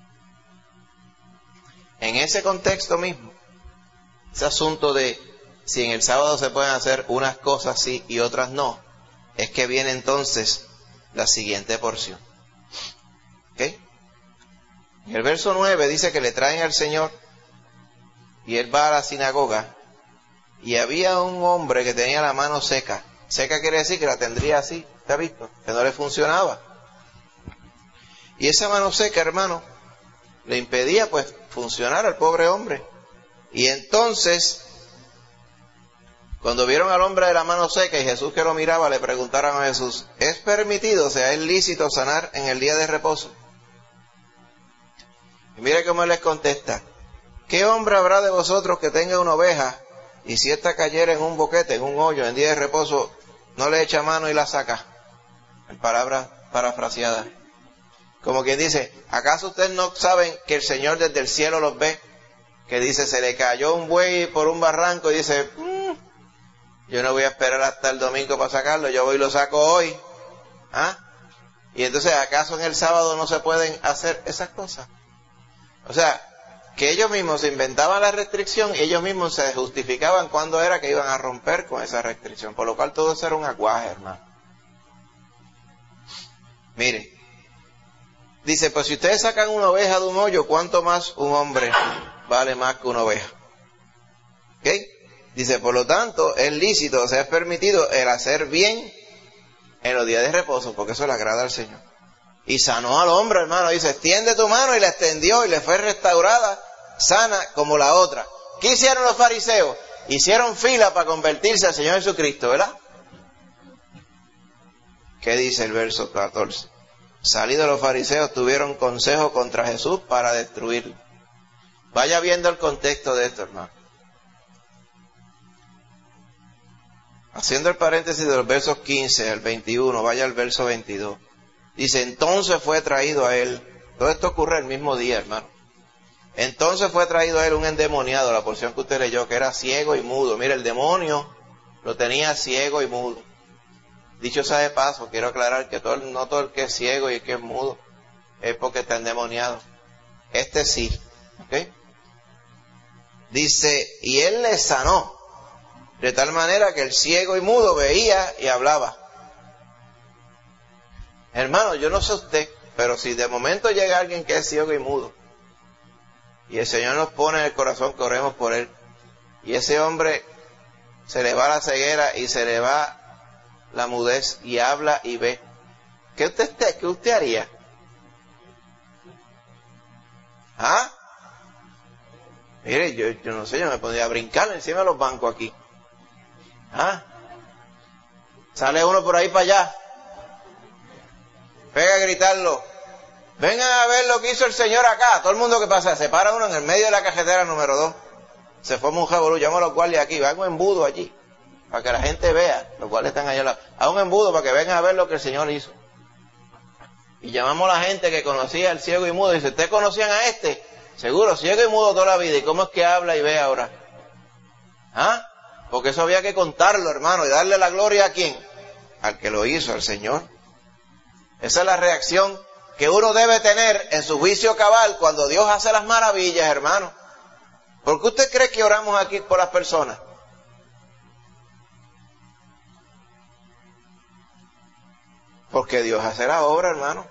En ese contexto mismo, ese asunto de si en el sábado se pueden hacer unas cosas sí y otras no, es que viene entonces la siguiente porción. ¿Ok? En el verso 9 dice que le traen al Señor y él va a la sinagoga y había un hombre que tenía la mano seca. Seca quiere decir que la tendría así, ¿está visto? Que no le funcionaba. Y esa mano seca, hermano, le impedía pues funcionar al pobre hombre. Y entonces, cuando vieron al hombre de la mano seca y Jesús que lo miraba, le preguntaron a Jesús, ¿es permitido, o sea, es lícito sanar en el día de reposo? Y mire cómo él les contesta, ¿qué hombre habrá de vosotros que tenga una oveja y si ésta cayera en un boquete, en un hoyo, en día de reposo, no le echa mano y la saca? En palabras parafraseadas. Como quien dice, ¿acaso ustedes no saben que el Señor desde el cielo los ve? Que dice, se le cayó un buey por un barranco y dice, yo no voy a esperar hasta el domingo para sacarlo, yo voy y lo saco hoy. ¿Ah? Y entonces, ¿acaso en el sábado no se pueden hacer esas cosas? O sea, que ellos mismos se inventaban la restricción y ellos mismos se justificaban cuándo era que iban a romper con esa restricción. Por lo cual todo eso era un aguaje, hermano. Mire, dice, pues si ustedes sacan una oveja de un hoyo, ¿cuánto más un hombre vale más que una oveja? ¿Ok? Dice, por lo tanto, es lícito, o sea, es permitido el hacer bien en los días de reposo, porque eso le agrada al Señor. Y sanó al hombre, hermano. Dice, extiende tu mano, y la extendió y le fue restaurada, sana como la otra. ¿Qué hicieron los fariseos? Hicieron fila para convertirse al Señor Jesucristo, ¿verdad? ¿Qué dice el verso 14? Salidos los fariseos tuvieron consejo contra Jesús para destruirlo. Vaya viendo el contexto de esto, hermano. Haciendo el paréntesis de los versos 15 al 21, vaya al verso 22. Dice, entonces fue traído a él. Todo esto ocurre el mismo día, hermano. Entonces fue traído a él un endemoniado, la porción que usted leyó, que era ciego y mudo. Mire, el demonio lo tenía ciego y mudo. Dicho sea de paso, quiero aclarar que no todo el que es ciego y el que es mudo es porque está endemoniado. Este sí, ¿ok? Dice, y él le sanó, de tal manera que el ciego y mudo veía y hablaba. Hermano, yo no sé usted, pero si de momento llega alguien que es ciego y mudo, y el Señor nos pone en el corazón que oremos por él, y ese hombre se le va la ceguera y se le va la mudez y habla y ve, ¿qué usted haría? ¿Ah? Mire, yo no sé, yo me pondría a brincar encima de los bancos aquí. ¿Ah? Sale uno por ahí para allá, pega a gritarlo, vengan a ver lo que hizo el Señor acá. Todo el mundo que pasa, se para uno en el medio de la cajetera número 2, se forma un jabolú, llama a los guardias aquí, va un embudo allí, para que la gente vea, los cuales están allá al lado, a un embudo para que vengan a ver lo que el Señor hizo. Y llamamos a la gente que conocía al ciego y mudo, y dice, ¿ustedes conocían a este? Seguro, ciego y mudo toda la vida, ¿y cómo es que habla y ve ahora? ¿Ah? Porque eso había que contarlo, hermano, y darle la gloria a ¿quién? Al que lo hizo, al Señor. Esa es la reacción que uno debe tener en su juicio cabal cuando Dios hace las maravillas, hermano. ¿Por qué usted cree que oramos aquí por las personas? Porque Dios hace la obra, hermano.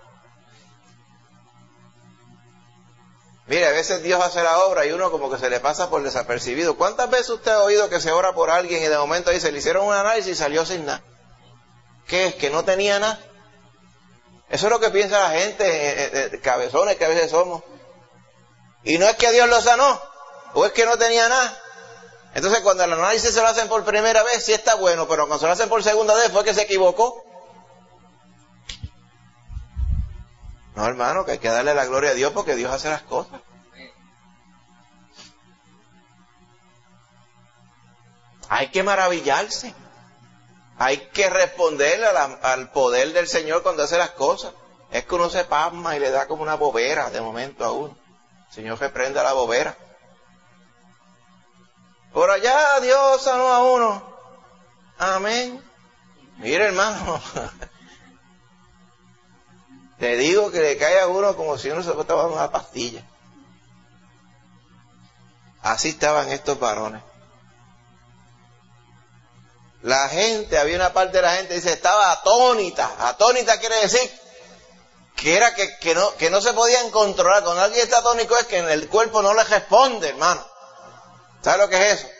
Mire, a veces Dios hace la obra y uno como que se le pasa por desapercibido. ¿Cuántas veces usted ha oído que se ora por alguien y de momento dice, le hicieron un análisis y salió sin nada? ¿Qué es? ¿Que no tenía nada? Eso es lo que piensa la gente, cabezones que a veces somos. Y no es que Dios lo sanó, o es que no tenía nada. Entonces cuando el análisis se lo hacen por primera vez, sí está bueno, pero cuando se lo hacen por segunda vez fue que se equivocó. No, hermano, que hay que darle la gloria a Dios porque Dios hace las cosas. Hay que maravillarse. Hay que responderle al poder del Señor cuando hace las cosas. Es que uno se pasma y le da como una bobera de momento a uno. El Señor reprenda la bobera. Por allá Dios sanó a uno. Amén. Mire, hermano. Te digo que le cae a uno como si uno se estaba dando una pastilla. Así estaban estos varones. La gente, había una parte de la gente que dice, estaba atónita. Atónita quiere decir que era que no se podían controlar. Cuando alguien está atónico es que en el cuerpo no le responde, hermano. ¿Sabe lo que es eso?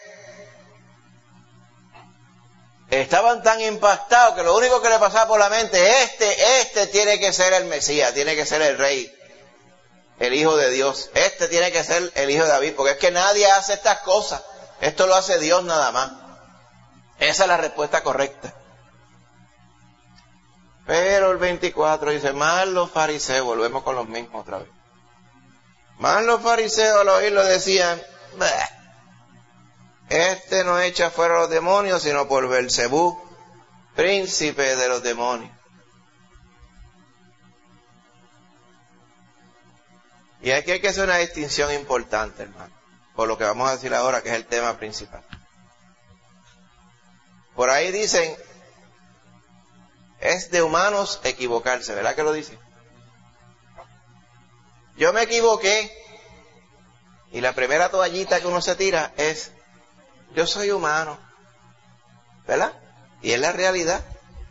Estaban tan impactados que lo único que le pasaba por la mente, este tiene que ser el Mesías, tiene que ser el Rey, el Hijo de Dios. Este tiene que ser el Hijo de David, porque es que nadie hace estas cosas. Esto lo hace Dios nada más. Esa es la respuesta correcta. Pero el 24 dice, más los fariseos, volvemos con los mismos otra vez. Más los fariseos al oírlo decían, bah, este no echa fuera a los demonios, sino por Belcebú, príncipe de los demonios. Y aquí hay que hacer una distinción importante, hermano, por lo que vamos a decir ahora, que es el tema principal. Por ahí dicen, es de humanos equivocarse, ¿verdad que lo dicen? Yo me equivoqué, y la primera toallita que uno se tira es, yo soy humano, ¿verdad? Y es la realidad.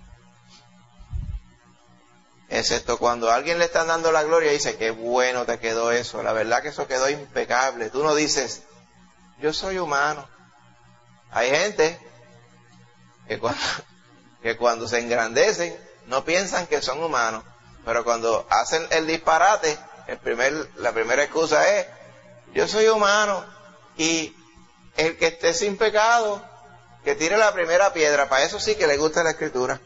Excepto cuando a alguien le están dando la gloria y dice, qué bueno te quedó eso, la verdad que eso quedó impecable. Tú no dices, yo soy humano. Hay gente que cuando se engrandecen no piensan que son humanos, pero cuando hacen el disparate, la primera excusa es, yo soy humano, y el que esté sin pecado, que tire la primera piedra. Para eso sí que le gusta la Escritura.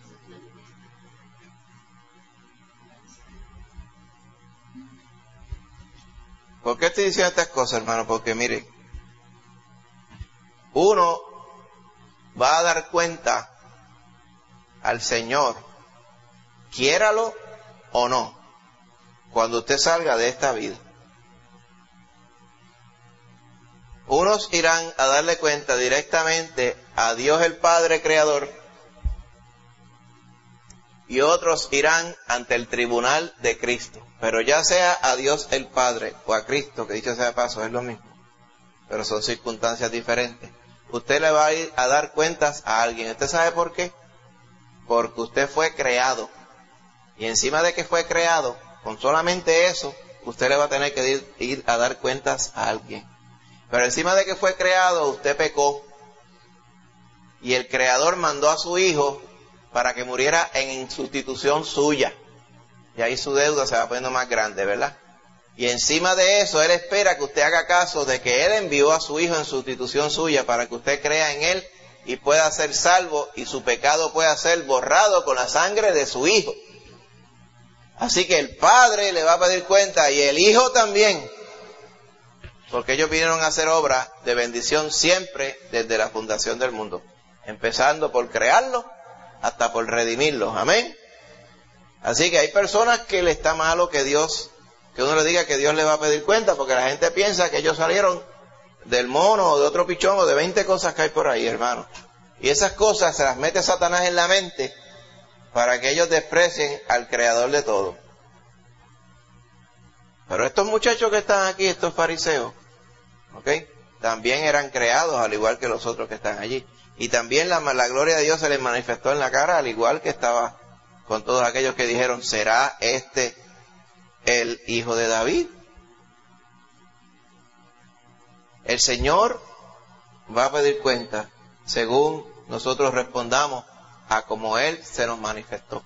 ¿Por qué estoy diciendo estas cosas, hermano? Porque mire, uno va a dar cuenta al Señor, quiéralo o no, cuando usted salga de esta vida. Unos irán a darle cuenta directamente a Dios el Padre Creador, y otros irán ante el tribunal de Cristo. Pero ya sea a Dios el Padre o a Cristo, que dicho sea de paso, es lo mismo, pero son circunstancias diferentes. Usted le va a ir a dar cuentas a alguien. ¿Usted sabe por qué? Porque usted fue creado. Y encima de que fue creado, con solamente eso, usted le va a tener que ir a dar cuentas a alguien. Pero encima de que fue creado, usted pecó. Y el Creador mandó a su Hijo para que muriera en sustitución suya. Y ahí su deuda se va poniendo más grande, ¿verdad? Y encima de eso, Él espera que usted haga caso de que Él envió a su Hijo en sustitución suya para que usted crea en Él y pueda ser salvo y su pecado pueda ser borrado con la sangre de su Hijo. Así que el Padre le va a pedir cuenta y el Hijo también, porque ellos vinieron a hacer obra de bendición siempre desde la fundación del mundo, empezando por crearlo hasta por redimirlo. Amén. Así que hay personas que le está malo que uno le diga que Dios le va a pedir cuenta, porque la gente piensa que ellos salieron del mono o de otro pichón o de 20 cosas que hay por ahí, hermano. Y esas cosas se las mete Satanás en la mente para que ellos desprecien al Creador de todo. Pero estos muchachos que están aquí, estos fariseos, ¿ok?, también eran creados al igual que los otros que están allí. Y también la gloria de Dios se les manifestó en la cara, al igual que estaba con todos aquellos que dijeron, ¿será este el hijo de David? El Señor va a pedir cuenta según nosotros respondamos a como Él se nos manifestó.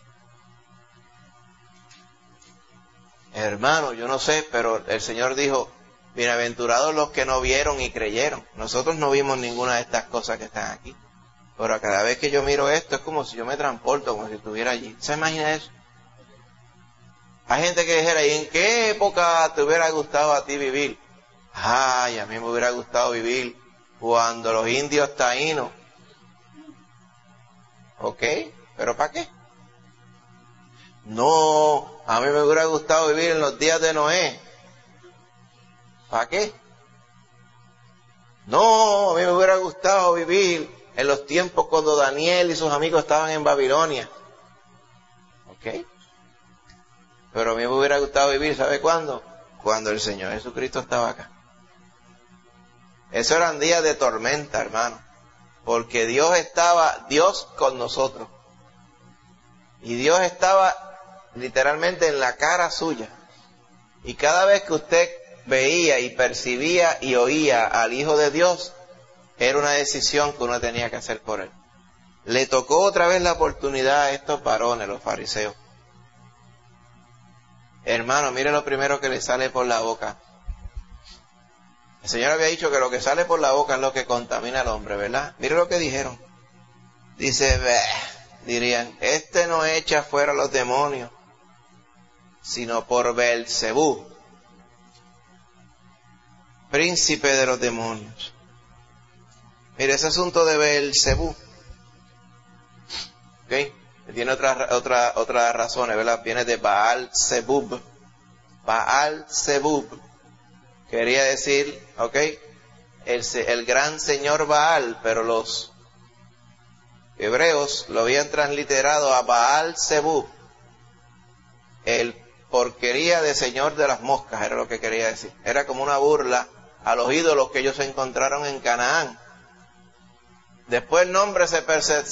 Hermano, yo no sé, pero el Señor dijo, bienaventurados los que no vieron y creyeron. Nosotros no vimos ninguna de estas cosas que están aquí. Pero cada vez que yo miro esto es como si yo me transporto, como si estuviera allí. ¿Se imagina eso? Hay gente que dijera, ¿y en qué época te hubiera gustado a ti vivir? Ay, a mí me hubiera gustado vivir cuando los indios taínos. ¿Ok? ¿Pero para qué? No, a mí me hubiera gustado vivir en los días de Noé. ¿Para qué? No, a mí me hubiera gustado vivir en los tiempos cuando Daniel y sus amigos estaban en Babilonia. ¿Ok? Pero a mí me hubiera gustado vivir, ¿sabe cuándo? Cuando el Señor Jesucristo estaba acá. Esos eran días de tormenta, hermano. Porque Dios con nosotros. Y Dios estaba literalmente en la cara suya. Y cada vez que usted veía y percibía y oía al Hijo de Dios, era una decisión que uno tenía que hacer por Él. Le tocó otra vez la oportunidad a estos varones, los fariseos. Hermano, mire lo primero que le sale por la boca. El Señor había dicho que lo que sale por la boca es lo que contamina al hombre, ¿verdad? Mire lo que dijeron. Dice, dirían, este no echa fuera los demonios, sino por Beelzebú, príncipe de los demonios. Mire, ese asunto de Beelzebú, ¿ok?, tiene otras razones, ¿verdad? Viene de Baal-Zebub. Baal-Zebub quería decir, ¿ok?, el gran señor Baal, pero los hebreos lo habían transliterado a Baal-Zebub, el porquería de señor de las moscas, era lo que quería decir. Era como una burla a los ídolos que ellos encontraron en Canaán. Después el nombre se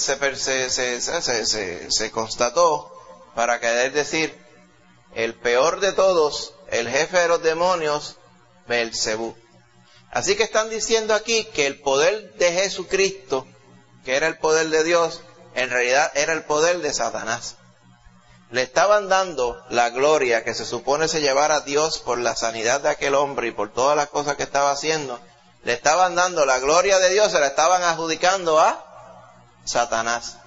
constató para querer decir el peor de todos, el jefe de los demonios, Beelzebú. Así que están diciendo aquí que el poder de Jesucristo, que era el poder de Dios, en realidad era el poder de Satanás. Le estaban dando la gloria que se supone se llevara a Dios por la sanidad de aquel hombre y por todas las cosas que estaba haciendo. Le estaban dando la gloria de Dios, se la estaban adjudicando a Satanás.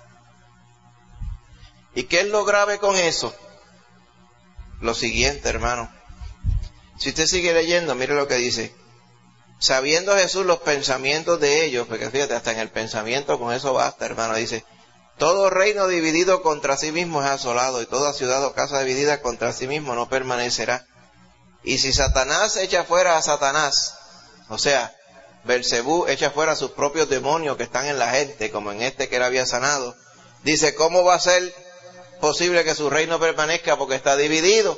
¿Y qué es lo grave con eso? Lo siguiente, hermano. Si usted sigue leyendo, mire lo que dice. Sabiendo Jesús los pensamientos de ellos, porque fíjate, hasta en el pensamiento con eso basta, hermano. Dice, todo reino dividido contra sí mismo es asolado, y toda ciudad o casa dividida contra sí mismo no permanecerá. Y si Satanás echa fuera a Satanás, o sea, Beelzebú echa fuera a sus propios demonios que están en la gente, como en este que él había sanado, dice, ¿cómo va a ser posible que su reino permanezca? Porque está dividido.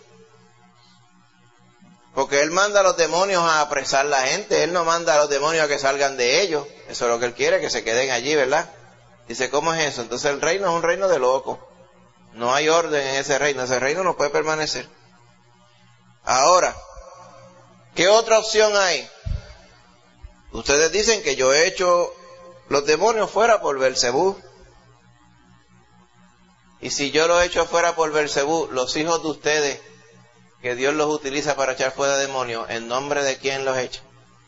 Porque él manda a los demonios a apresar a la gente, él no manda a los demonios a que salgan de ellos. Eso es lo que él quiere, que se queden allí, ¿verdad? Dice, ¿cómo es eso? Entonces el reino es un reino de locos. No hay orden en ese reino no puede permanecer. Ahora, ¿qué otra opción hay? Ustedes dicen que yo he hecho los demonios fuera por Beelzebú. Y si yo los he hecho fuera por Beelzebú, los hijos de ustedes, que Dios los utiliza para echar fuera demonios, ¿en nombre de quién los echa?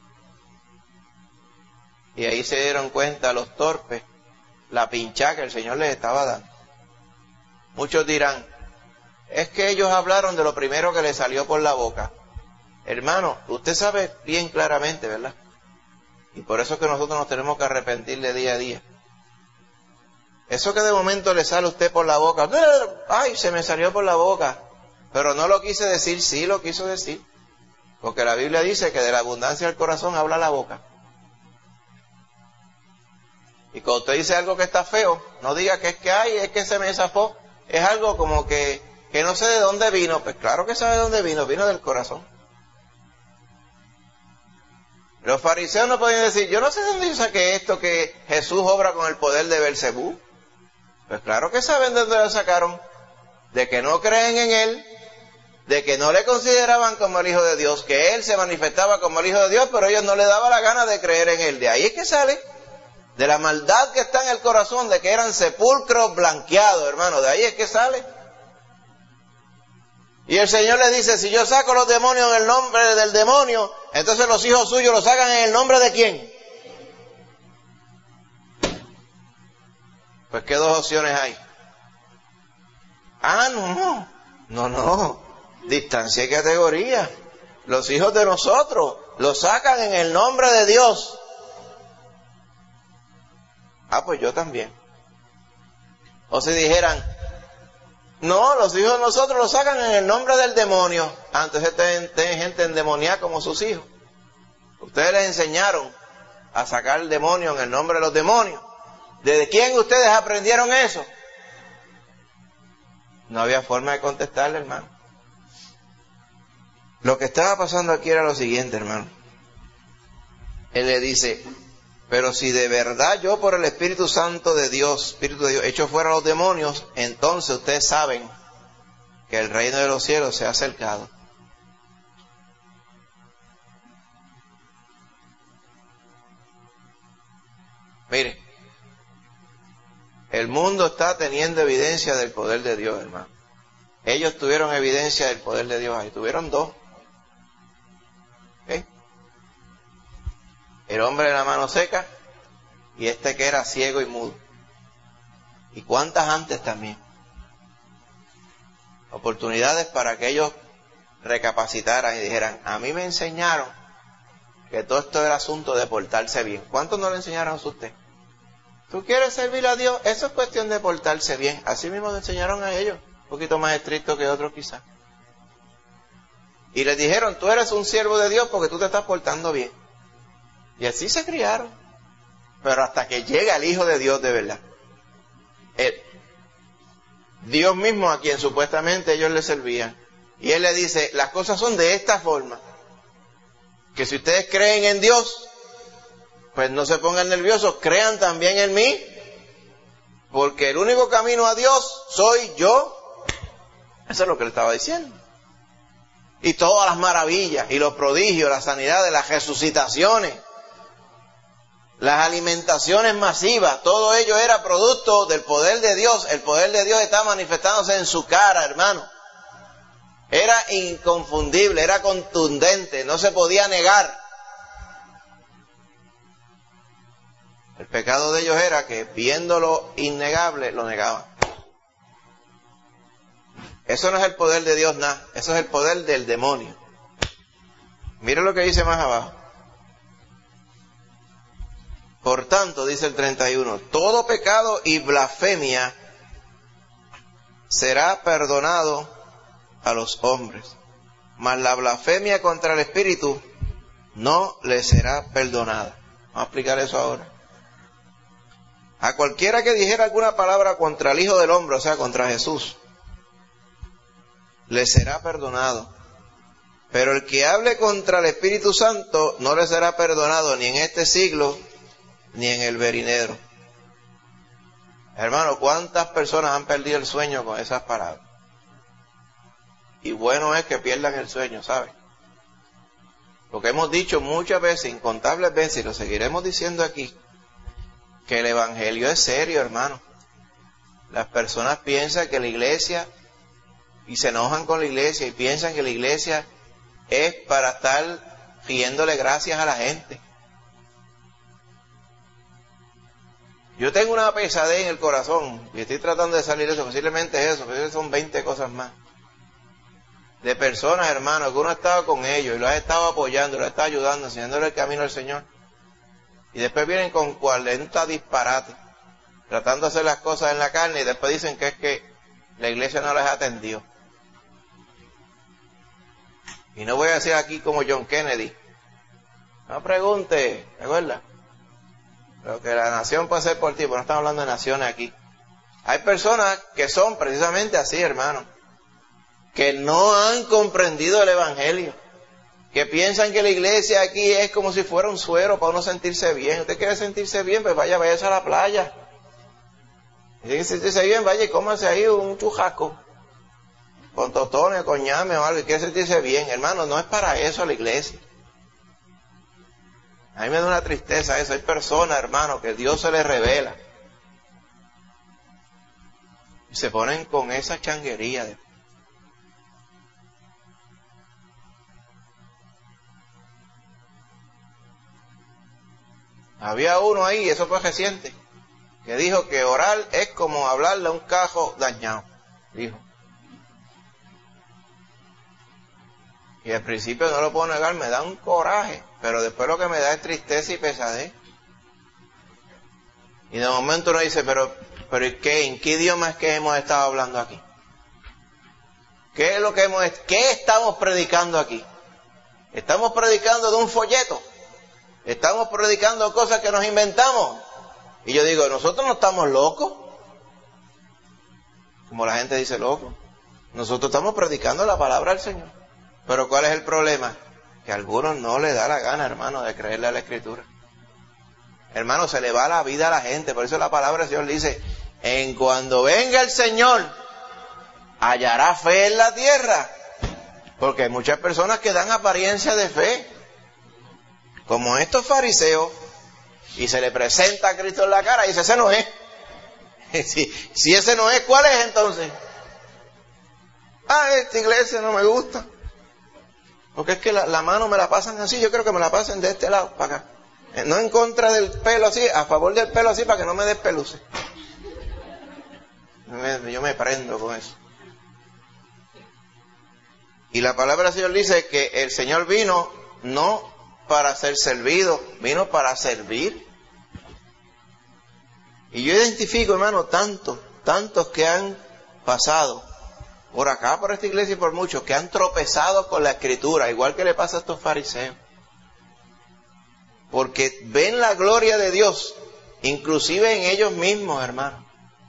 Y ahí se dieron cuenta los torpes, la pinchada que el Señor les estaba dando. Muchos dirán, es que ellos hablaron de lo primero que les salió por la boca. Hermano, usted sabe bien claramente, ¿verdad? Y por eso es que nosotros nos tenemos que arrepentir de día a día. Eso que de momento le sale a usted por la boca, ¡ay, se me salió por la boca! Pero no lo quise decir, sí lo quiso decir. Porque la Biblia dice que de la abundancia del corazón habla la boca. Y cuando usted dice algo que está feo, no diga que es que hay, es que se me zafó. Es algo como que no sé de dónde vino. Pues claro que sabe de dónde vino, vino del corazón. Los fariseos no podían decir, yo no sé de dónde yo saqué esto, que Jesús obra con el poder de Belcebú. Pues claro que saben de dónde lo sacaron. De que no creen en Él, de que no le consideraban como el Hijo de Dios, que Él se manifestaba como el Hijo de Dios, pero ellos no le daban la gana de creer en Él. De ahí es que sale, de la maldad que está en el corazón, de que eran sepulcros blanqueados, hermano, de ahí es que sale. Y el Señor les dice, si yo saco los demonios en el nombre del demonio, entonces los hijos suyos los sacan en el nombre de ¿quién? Pues ¿qué dos opciones hay? No. Distancia y categoría. Los hijos de nosotros los sacan en el nombre de Dios. Pues yo también. O si dijeran, no, los hijos de nosotros los sacan en el nombre del demonio. Entonces tienen gente endemoniada como sus hijos. Ustedes les enseñaron a sacar el demonio en el nombre de los demonios. ¿Desde quién ustedes aprendieron eso? No había forma de contestarle, hermano. Lo que estaba pasando aquí era lo siguiente, hermano. Él le dice, pero si de verdad yo por el Espíritu Santo de Dios, echo fuera a los demonios, entonces ustedes saben que el reino de los cielos se ha acercado. Mire, el mundo está teniendo evidencia del poder de Dios, hermano. Ellos tuvieron evidencia del poder de Dios ahí. Tuvieron dos. ¿Okay? El hombre de la mano seca y este que era ciego y mudo. ¿Y cuántas antes también? Oportunidades para que ellos recapacitaran y dijeran, a mí me enseñaron que todo esto era asunto de portarse bien. ¿Cuántos no le enseñaron a usted? ¿Tú quieres servir a Dios? Eso es cuestión de portarse bien. Así mismo le enseñaron a ellos, un poquito más estricto que otros quizás. Y les dijeron, tú eres un siervo de Dios porque tú te estás portando bien. Y así se criaron. Pero hasta que llega el Hijo de Dios de verdad. Dios mismo a quien supuestamente ellos le servían. Y Él le dice, las cosas son de esta forma. Que si ustedes creen en Dios, pues no se pongan nerviosos, crean también en mí, porque el único camino a Dios soy yo. Eso es lo que le estaba diciendo. Y todas las maravillas, y los prodigios, las sanidades, las resucitaciones, las alimentaciones masivas, todo ello era producto del poder de Dios. El poder de Dios está manifestándose en su cara, hermano. Era inconfundible, era contundente, no se podía negar. El pecado de ellos era que, viendo lo innegable, lo negaban. Eso no es el poder de Dios, nada. Eso es el poder del demonio. Mire lo que dice más abajo. Por tanto, dice el 31, todo pecado y blasfemia será perdonado a los hombres, mas la blasfemia contra el Espíritu no le será perdonada. Vamos a explicar eso ahora. A cualquiera que dijera alguna palabra contra el Hijo del Hombre, o sea, contra Jesús, le será perdonado. Pero el que hable contra el Espíritu Santo no le será perdonado ni en este siglo ni en el venidero. Hermano, ¿cuántas personas han perdido el sueño con esas palabras? Y bueno es que pierdan el sueño, ¿saben? Porque hemos dicho muchas veces, incontables veces, y lo seguiremos diciendo aquí, que el Evangelio es serio, hermano. Las personas piensan que la iglesia, y se enojan con la iglesia, y piensan que la iglesia es para estar riéndole gracias a la gente. Yo tengo una pesadez en el corazón, y estoy tratando de salir de eso, posiblemente es eso, pero son 20 cosas más. De personas, hermanos, que uno ha estado con ellos, y los ha estado apoyando, los ha estado ayudando, enseñándole el camino al Señor. Y después vienen con 40 disparates, tratando de hacer las cosas en la carne, y después dicen que es que la iglesia no les atendió. Y no voy a decir aquí como John Kennedy. No pregunte, ¿te acuerdas? Lo que la nación puede hacer por ti, pero no estamos hablando de naciones aquí. Hay personas que son precisamente así, hermano, que no han comprendido el Evangelio, que piensan que la iglesia aquí es como si fuera un suero para uno sentirse bien. ¿Usted quiere sentirse bien? Pues vaya a la playa. Si quiere sentirse bien, vaya y cómase ahí un chujasco con totones, con ñame o algo, y quiere sentirse bien. Hermano, no es para eso la iglesia. A mí me da una tristeza eso. Hay personas, hermano, que Dios se les revela y se ponen con esa changuería. Había uno ahí, eso fue reciente, que dijo que orar es como hablarle a un cajo dañado, dijo. Y al principio, no lo puedo negar, me da un coraje, pero después lo que me da es tristeza y pesadez. Y de momento uno dice, pero ¿qué? ¿En qué idioma es que hemos estado hablando aquí? ¿Qué estamos predicando aquí? ¿Estamos predicando de un folleto? ¿Estamos predicando cosas que nos inventamos? Y yo digo, nosotros no estamos locos. Como la gente dice loco. Nosotros estamos predicando la palabra del Señor. Pero ¿cuál es el problema? Que a algunos no les da la gana, hermano, de creerle a la Escritura. Hermano, se le va la vida a la gente. Por eso la palabra del Señor dice, en cuando venga el Señor, hallará fe en la tierra. Porque hay muchas personas que dan apariencia de fe, como estos fariseos, y se le presenta a Cristo en la cara y dice, ese no es. Si ese no es, ¿cuál es entonces? Esta iglesia no me gusta. Porque es que la mano me la pasan así, yo creo que me la pasen de este lado, para acá. No en contra del pelo así, a favor del pelo así, para que no me despeluce. Yo me prendo con eso. Y la palabra del Señor dice que el Señor vino no para ser servido, vino para servir. Y yo identifico, hermano, tantos que han pasado por acá, por esta iglesia y por muchos, que han tropezado con la Escritura, igual que le pasa a estos fariseos. Porque ven la gloria de Dios, inclusive en ellos mismos, hermano.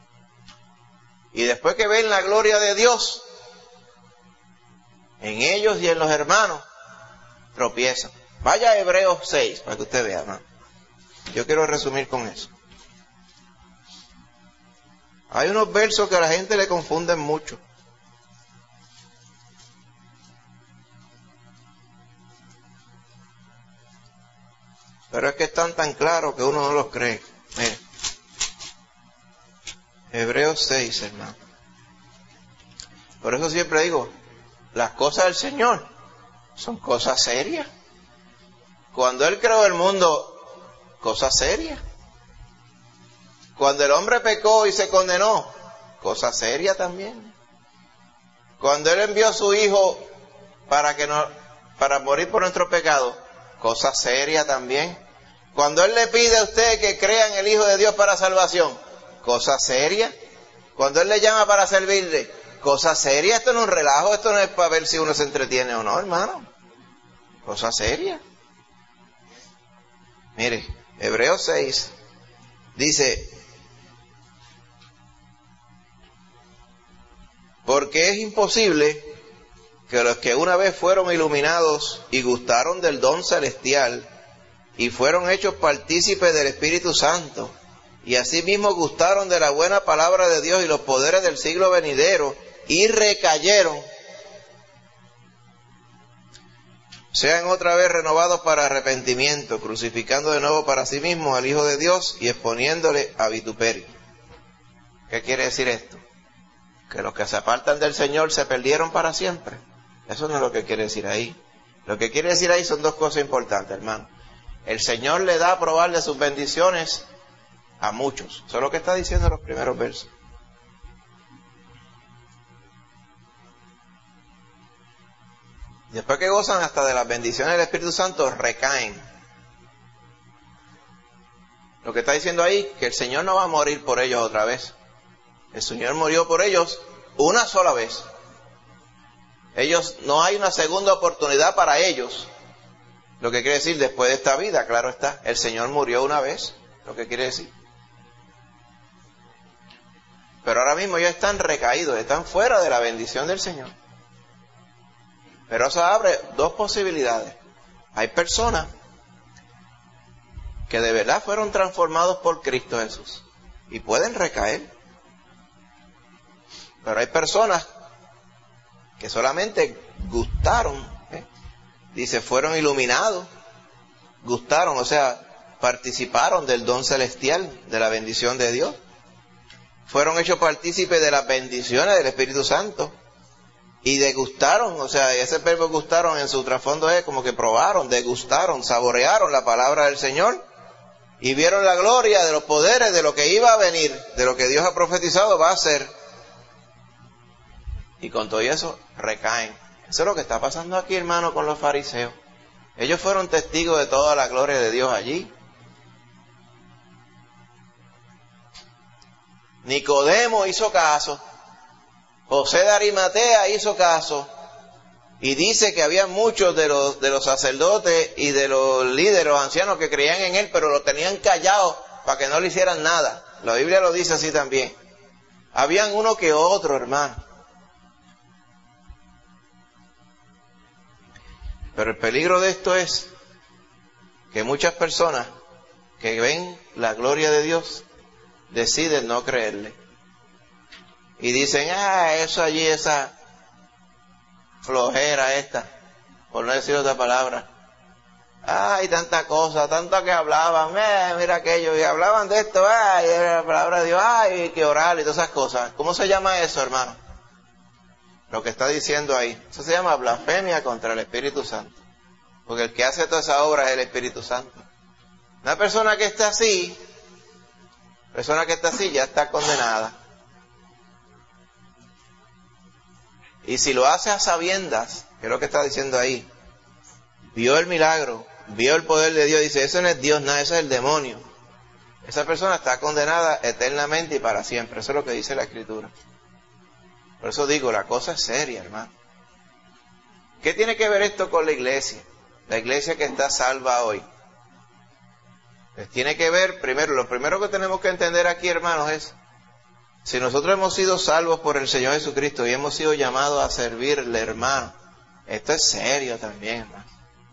Y después que ven la gloria de Dios, en ellos y en los hermanos, tropiezan. Vaya a Hebreos 6, para que usted vea, hermano. Yo quiero resumir con eso. Hay unos versos que a la gente le confunden mucho. Pero es que están tan claros que uno no los cree. Mire. Hebreos 6, hermano. Por eso siempre digo, las cosas del Señor son cosas serias. Cuando Él creó el mundo, cosas serias. Cuando el hombre pecó y se condenó, cosa seria también. Cuando Él envió a su Hijo para morir por nuestros pecados, cosa seria también. Cuando Él le pide a usted que crea en el Hijo de Dios para salvación, cosa seria. Cuando Él le llama para servirle, cosa seria. Esto no es un relajo, esto no es para ver si uno se entretiene o no, hermano. Cosa seria. Mire, Hebreos 6 dice, porque es imposible que los que una vez fueron iluminados y gustaron del don celestial y fueron hechos partícipes del Espíritu Santo y asimismo gustaron de la buena palabra de Dios y los poderes del siglo venidero y recayeron, sean otra vez renovados para arrepentimiento, crucificando de nuevo para sí mismos al Hijo de Dios y exponiéndole a vituperio. ¿Qué quiere decir esto? Que los que se apartan del Señor se perdieron para siempre. Eso no es lo que quiere decir ahí. Lo que quiere decir ahí son dos cosas importantes, hermano. El Señor le da a probar de sus bendiciones a muchos. Eso es lo que está diciendo en los primeros versos. Después que gozan hasta de las bendiciones del Espíritu Santo, recaen. Lo que está diciendo ahí, que el Señor no va a morir por ellos otra vez. El Señor murió por ellos una sola vez. Ellos, no hay una segunda oportunidad para ellos. Lo que quiere decir, después de esta vida, claro está, el Señor murió una vez. lo que quiere decir. Pero ahora mismo ya están recaídos, están fuera de la bendición del Señor. Pero eso abre dos posibilidades. Hay personas que de verdad fueron transformados por Cristo Jesús y pueden recaer. Pero hay personas que solamente gustaron, dice, fueron iluminados, gustaron, o sea, participaron del don celestial, de la bendición de Dios. Fueron hechos partícipes de las bendiciones del Espíritu Santo. Y degustaron, o sea, ese verbo gustaron en su trasfondo es como que probaron, degustaron, saborearon la palabra del Señor y vieron la gloria de los poderes, de lo que iba a venir, de lo que Dios ha profetizado va a hacer. Y con todo eso recaen. Eso es lo que está pasando aquí, hermano, con los fariseos. Ellos fueron testigos de toda la gloria de Dios allí. Nicodemo hizo caso. José de Arimatea hizo caso y dice que había muchos de los sacerdotes y de los líderes, los ancianos que creían en él, pero lo tenían callado para que no le hicieran nada. La Biblia lo dice así también. Habían uno que otro, hermano. Pero el peligro de esto es que muchas personas que ven la gloria de Dios deciden no creerle. Y dicen, eso allí, esa flojera esta, por no decir otra palabra. Hay tanta cosa, tanto que hablaban, mira aquello, y hablaban de esto, y era la palabra de Dios, hay que orar y todas esas cosas. ¿Cómo se llama eso, hermano? Lo que está diciendo ahí. Eso se llama blasfemia contra el Espíritu Santo. Porque el que hace toda esa obra es el Espíritu Santo. Una persona que está así ya está condenada. Y si lo hace a sabiendas, que es lo que está diciendo ahí, vio el milagro, vio el poder de Dios, dice, eso no es Dios, nada, eso es el demonio. Esa persona está condenada eternamente y para siempre. Eso es lo que dice la Escritura. Por eso digo, la cosa es seria, hermano. ¿Qué tiene que ver esto con la iglesia? La iglesia que está salva hoy. Pues tiene que ver, lo primero que tenemos que entender aquí, hermanos, es si nosotros hemos sido salvos por el Señor Jesucristo y hemos sido llamados a servirle, hermano, esto es serio también, hermano.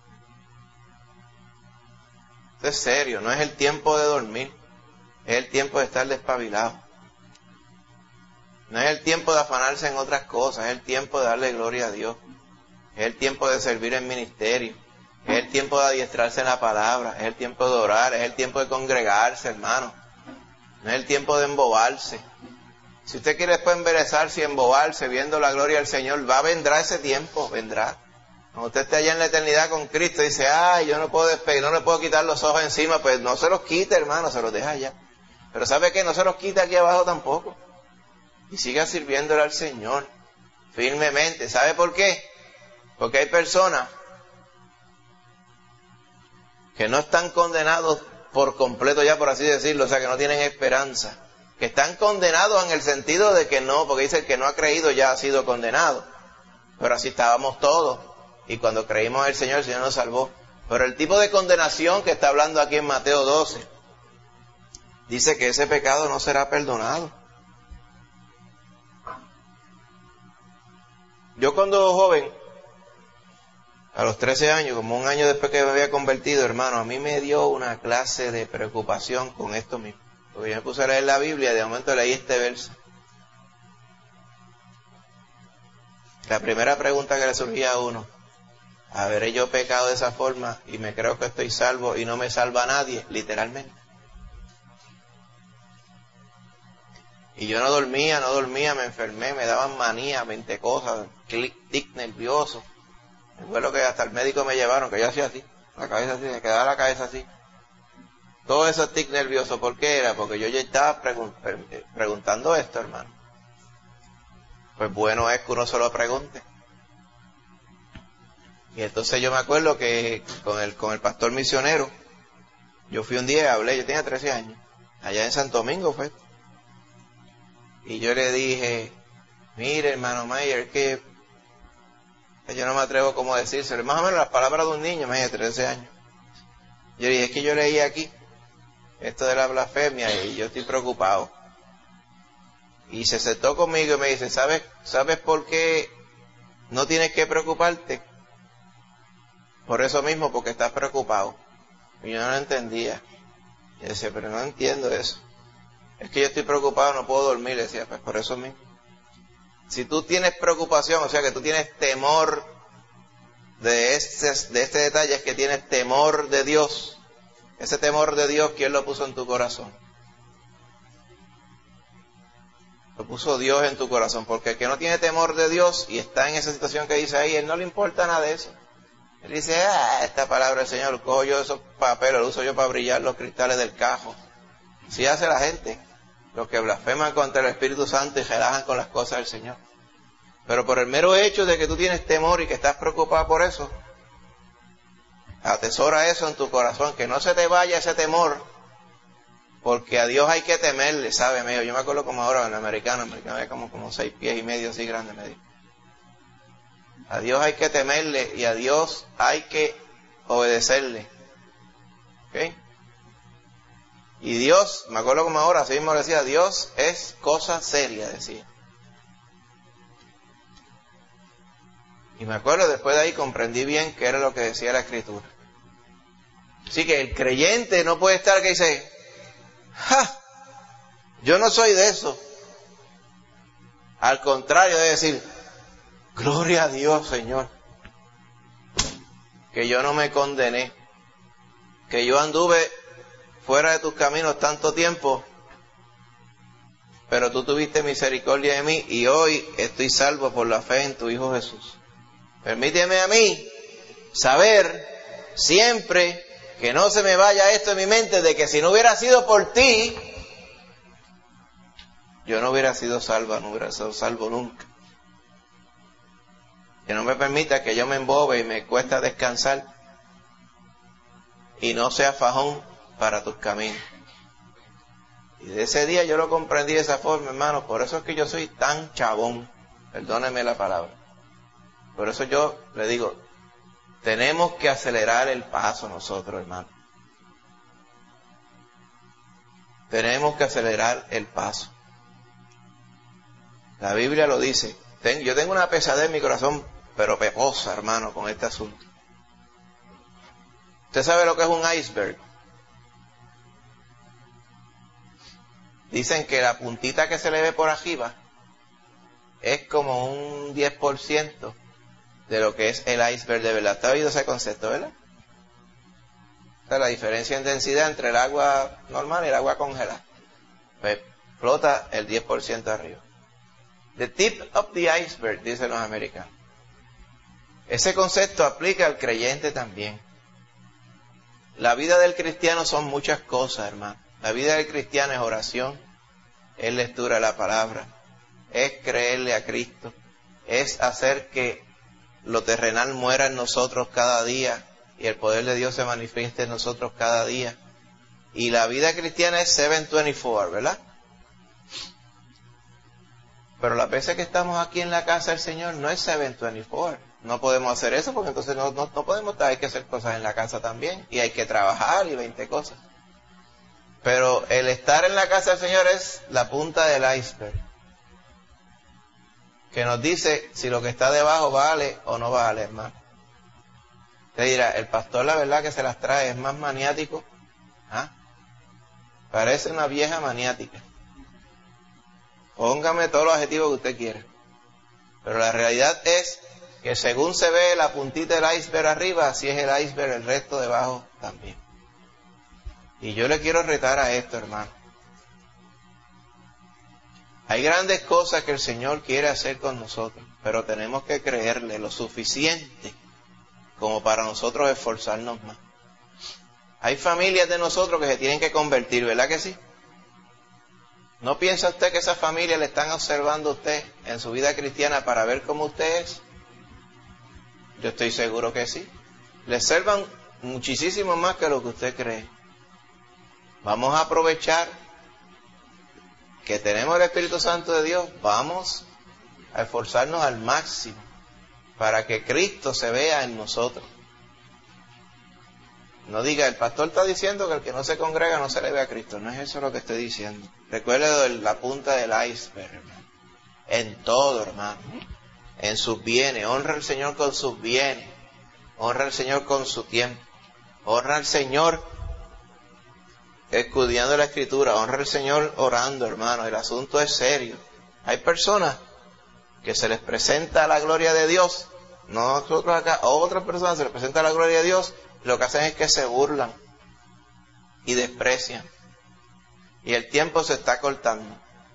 Esto es serio, no es el tiempo de dormir, es el tiempo de estar despabilado. No es el tiempo de afanarse en otras cosas, es el tiempo de darle gloria a Dios. Es el tiempo de servir en ministerio, es el tiempo de adiestrarse en la palabra, es el tiempo de orar, es el tiempo de congregarse, hermano. No es el tiempo de embobarse. Si usted quiere después emberezarse y embobarse viendo la gloria del Señor, vendrá ese tiempo, vendrá. Cuando usted esté allá en la eternidad con Cristo y dice, yo no puedo despedir, no le puedo quitar los ojos encima, pues no se los quite, hermano, se los deja allá. Pero ¿sabe qué? No se los quita aquí abajo tampoco. Y siga sirviéndole al Señor firmemente. ¿Sabe por qué? Porque hay personas que no están condenados por completo ya, por así decirlo, o sea, que no tienen esperanza. Que están condenados en el sentido de que no, porque dice el que no ha creído ya ha sido condenado. Pero así estábamos todos. Y cuando creímos en el Señor nos salvó. Pero el tipo de condenación que está hablando aquí en Mateo 12, dice que ese pecado no será perdonado. Yo cuando joven, a los 13 años, como un año después que me había convertido, hermano, a mí me dio una clase de preocupación con esto mismo. Porque yo me puse a leer la Biblia y de momento leí este verso. La primera pregunta que le surgía a uno, ¿habré yo pecado de esa forma y me creo que estoy salvo y no me salva nadie? Literalmente. Y yo no dormía, me enfermé, me daban manía, 20 cosas, tic nervioso. Fue lo que hasta el médico me llevaron, que yo hacía así, la cabeza así, me quedaba la cabeza así. Todo eso tic nervioso, ¿por qué era? Porque yo ya estaba preguntando esto, hermano. Pues bueno es que uno se lo pregunte. Y entonces yo me acuerdo que con el pastor misionero, yo fui un día y hablé, yo tenía 13 años, allá en Santo Domingo fue. Y yo le dije, mire hermano Mayer, que yo no me atrevo como a decírselo, más o menos las palabras de un niño, me dije 13 años. Yo le dije, es que yo leí aquí esto de la blasfemia y yo estoy preocupado. Y se sentó conmigo y me dice, ¿sabes por qué no tienes que preocuparte? Por eso mismo, porque estás preocupado. Y yo no lo entendía. Y decía, pero no entiendo eso. Es que yo estoy preocupado, no puedo dormir. Le decía, pues por eso mismo. Si tú tienes preocupación, o sea que tú tienes temor de este detalle, es que tienes temor de Dios. Ese temor de Dios, ¿quién lo puso en tu corazón? Lo puso Dios en tu corazón, porque el que no tiene temor de Dios y está en esa situación que dice ahí, él no le importa nada de eso. Él dice, esta palabra del Señor, cojo yo esos papeles, lo uso yo para brillar los cristales del cajo. Así hace la gente, los que blasfeman contra el Espíritu Santo y relajan con las cosas del Señor. Pero por el mero hecho de que tú tienes temor y que estás preocupado por eso, atesora eso en tu corazón, que no se te vaya ese temor, porque a Dios hay que temerle, ¿sabe? Yo me acuerdo como ahora en el americano había como 6 pies y medio, así grande, medio. A Dios hay que temerle y a Dios hay que obedecerle. ¿Ok? Y Dios, me acuerdo como ahora, así mismo decía, Dios es cosa seria, decía. Y me acuerdo, después de ahí comprendí bien qué era lo que decía la Escritura. Así que el creyente no puede estar que dice, yo no soy de eso. Al contrario, debe decir, gloria a Dios, Señor, que yo no me condené, que yo anduve fuera de tus caminos tanto tiempo, pero tú tuviste misericordia de mí y hoy estoy salvo por la fe en tu Hijo Jesús. Permíteme a mí saber siempre que no se me vaya esto en mi mente de que si no hubiera sido por ti, yo no hubiera sido salvo, no hubiera sido salvo nunca. Que no me permita que yo me embobe y me cuesta descansar y no sea fajón para tus caminos. Y de ese día yo lo comprendí de esa forma, hermano. Por eso es que yo soy tan chabón, perdóneme la palabra. Por eso yo le digo, tenemos que acelerar el paso nosotros, hermano. Tenemos que acelerar el paso. La Biblia lo dice. Yo tengo una pesadez en mi corazón, pero peposa, hermano, con este asunto. ¿Usted sabe lo que es un iceberg? Dicen que la puntita que se le ve por arriba es como un 10% de lo que es el iceberg de verdad. ¿Te ha oído ese concepto, verdad? O sea, la diferencia en densidad entre el agua normal y el agua congelada. Pues flota el 10% arriba. The tip of the iceberg, dicen los americanos. Ese concepto aplica al creyente también. La vida del cristiano son muchas cosas, hermano. La vida del cristiano es oración, es lectura de la palabra, es creerle a Cristo, es hacer que lo terrenal muera en nosotros cada día y el poder de Dios se manifieste en nosotros cada día. Y la vida cristiana es 724, ¿verdad? Pero las veces que estamos aquí en la casa del Señor no es 724. No podemos hacer eso porque entonces no podemos estar, hay que hacer cosas en la casa también. Y hay que trabajar y 20 cosas. Pero el estar en la casa del Señor es la punta del iceberg. Que nos dice si lo que está debajo vale o no vale, hermano. Usted dirá, el pastor la verdad que se las trae es más maniático. Parece una vieja maniática. Póngame todos los adjetivos que usted quiera. Pero la realidad es que según se ve la puntita del iceberg arriba, así es el iceberg el resto debajo también. Y yo le quiero retar a esto, hermano. Hay grandes cosas que el Señor quiere hacer con nosotros, pero tenemos que creerle lo suficiente como para nosotros esforzarnos más. Hay familias de nosotros que se tienen que convertir, ¿verdad que sí? ¿No piensa usted que esas familias le están observando a usted en su vida cristiana para ver cómo usted es? Yo estoy seguro que sí. Le observan muchísimo más que lo que usted cree. Vamos a aprovechar que tenemos el Espíritu Santo de Dios, vamos a esforzarnos al máximo para que Cristo se vea en nosotros. No diga, el pastor está diciendo que el que no se congrega no se le ve a Cristo. No es eso lo que estoy diciendo. Recuerde la punta del iceberg, hermano. En todo, hermano. En sus bienes. Honra al Señor con sus bienes. Honra al Señor con su tiempo. Honra al Señor escudriñando la Escritura. Honra al Señor orando, hermano. El asunto es serio. Hay personas que se les presenta la gloria de Dios. No nosotros acá. A otras personas se les presenta la gloria de Dios. Lo que hacen es que se burlan y desprecian. Y el tiempo se está cortando.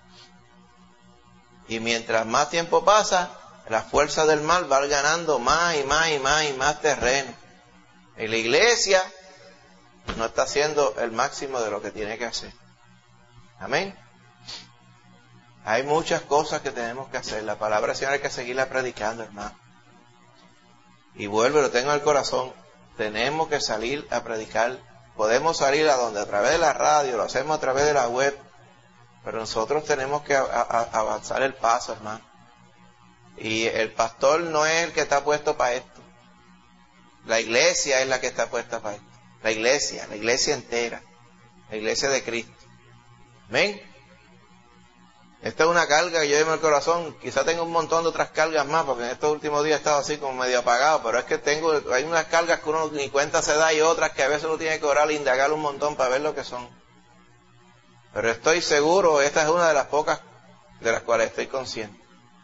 Y mientras más tiempo pasa, la fuerza del mal va ganando más y más y más y más terreno. Y la iglesia no está haciendo el máximo de lo que tiene que hacer. Amén. Hay muchas cosas que tenemos que hacer. La palabra del Señor hay que seguirla predicando, hermano. Y vuelvo, lo tengo en el corazón. Tenemos que salir a predicar. Podemos salir a donde, a través de la radio, lo hacemos a través de la web. Pero nosotros tenemos que avanzar el paso, hermano. Y el pastor no es el que está puesto para esto. La iglesia es la que está puesta para esto. La iglesia entera. La iglesia de Cristo. ¿Ven? Esta es una carga que yo llevo en el corazón. Quizá tengo un montón de otras cargas más, porque en estos últimos días he estado así como medio apagado, pero es que hay unas cargas que uno ni cuenta se da y otras que a veces uno tiene que orar e indagar un montón para ver lo que son. Pero estoy seguro, esta es una de las pocas de las cuales estoy consciente.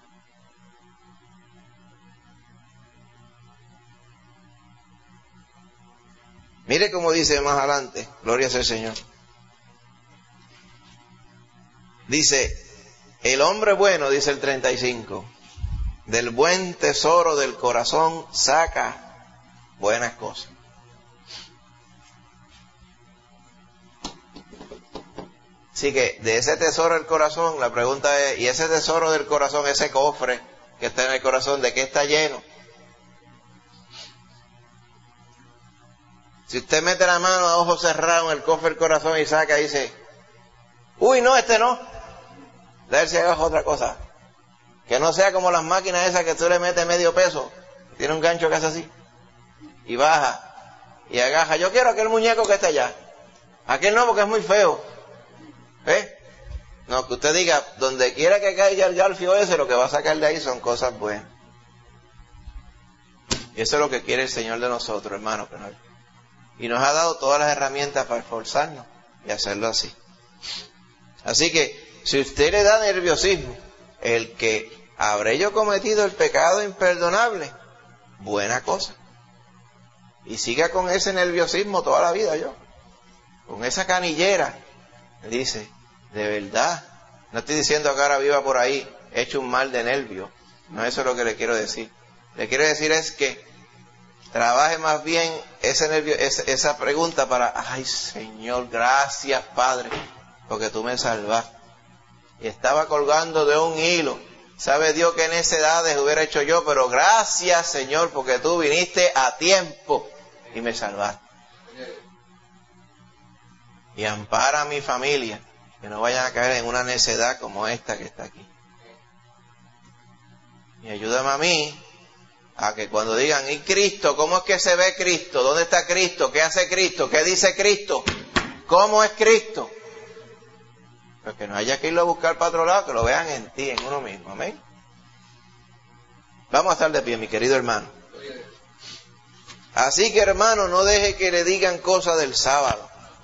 Mire cómo dice más adelante, gloria sea al Señor. Dice, el hombre bueno, dice el 35, del buen tesoro del corazón saca buenas cosas. Así que de ese tesoro del corazón, la pregunta es, ¿y ese tesoro del corazón, ese cofre que está en el corazón, de qué está lleno? Si usted mete la mano a ojos cerrados en el cofre del corazón y saca y dice, uy, no, este no. A ver si hagas otra cosa. Que no sea como las máquinas esas que tú le metes medio peso. Tiene un gancho que hace así. Y baja. Y agaja. Yo quiero aquel muñeco que está allá. Aquel no, porque es muy feo. No, que usted diga, donde quiera que caiga el garfio ese, lo que va a sacar de ahí son cosas buenas. Y eso es lo que quiere el Señor de nosotros, hermano. Y nos ha dado todas las herramientas para esforzarnos y hacerlo así. Así que, si usted le da nerviosismo, el que habré yo cometido el pecado imperdonable, buena cosa. Y siga con ese nerviosismo toda la vida yo. Con esa canillera. Dice, de verdad, no estoy diciendo que ahora viva por ahí hecho un mal de nervio. No, eso es lo que le quiero decir. Le quiero decir es que trabaje más bien ese nervio, esa pregunta para, ay Señor, gracias Padre, porque tú me salvaste. Y estaba colgando de un hilo. Sabe Dios que necedades hubiera hecho yo, pero gracias Señor, porque tú viniste a tiempo y me salvaste. Y ampara a mi familia, que no vayan a caer en una necedad como esta que está aquí. Y ayúdame a mí a que cuando digan, ¿y Cristo? ¿Cómo es que se ve Cristo? ¿Dónde está Cristo? ¿Qué hace Cristo? ¿Qué dice Cristo? ¿Cómo es Cristo? Pero que no haya que irlo a buscar para otro lado, que lo vean en ti, en uno mismo. Amén. Vamos a estar de pie, mi querido hermano. Así que, hermano, no deje que le digan cosas del sábado.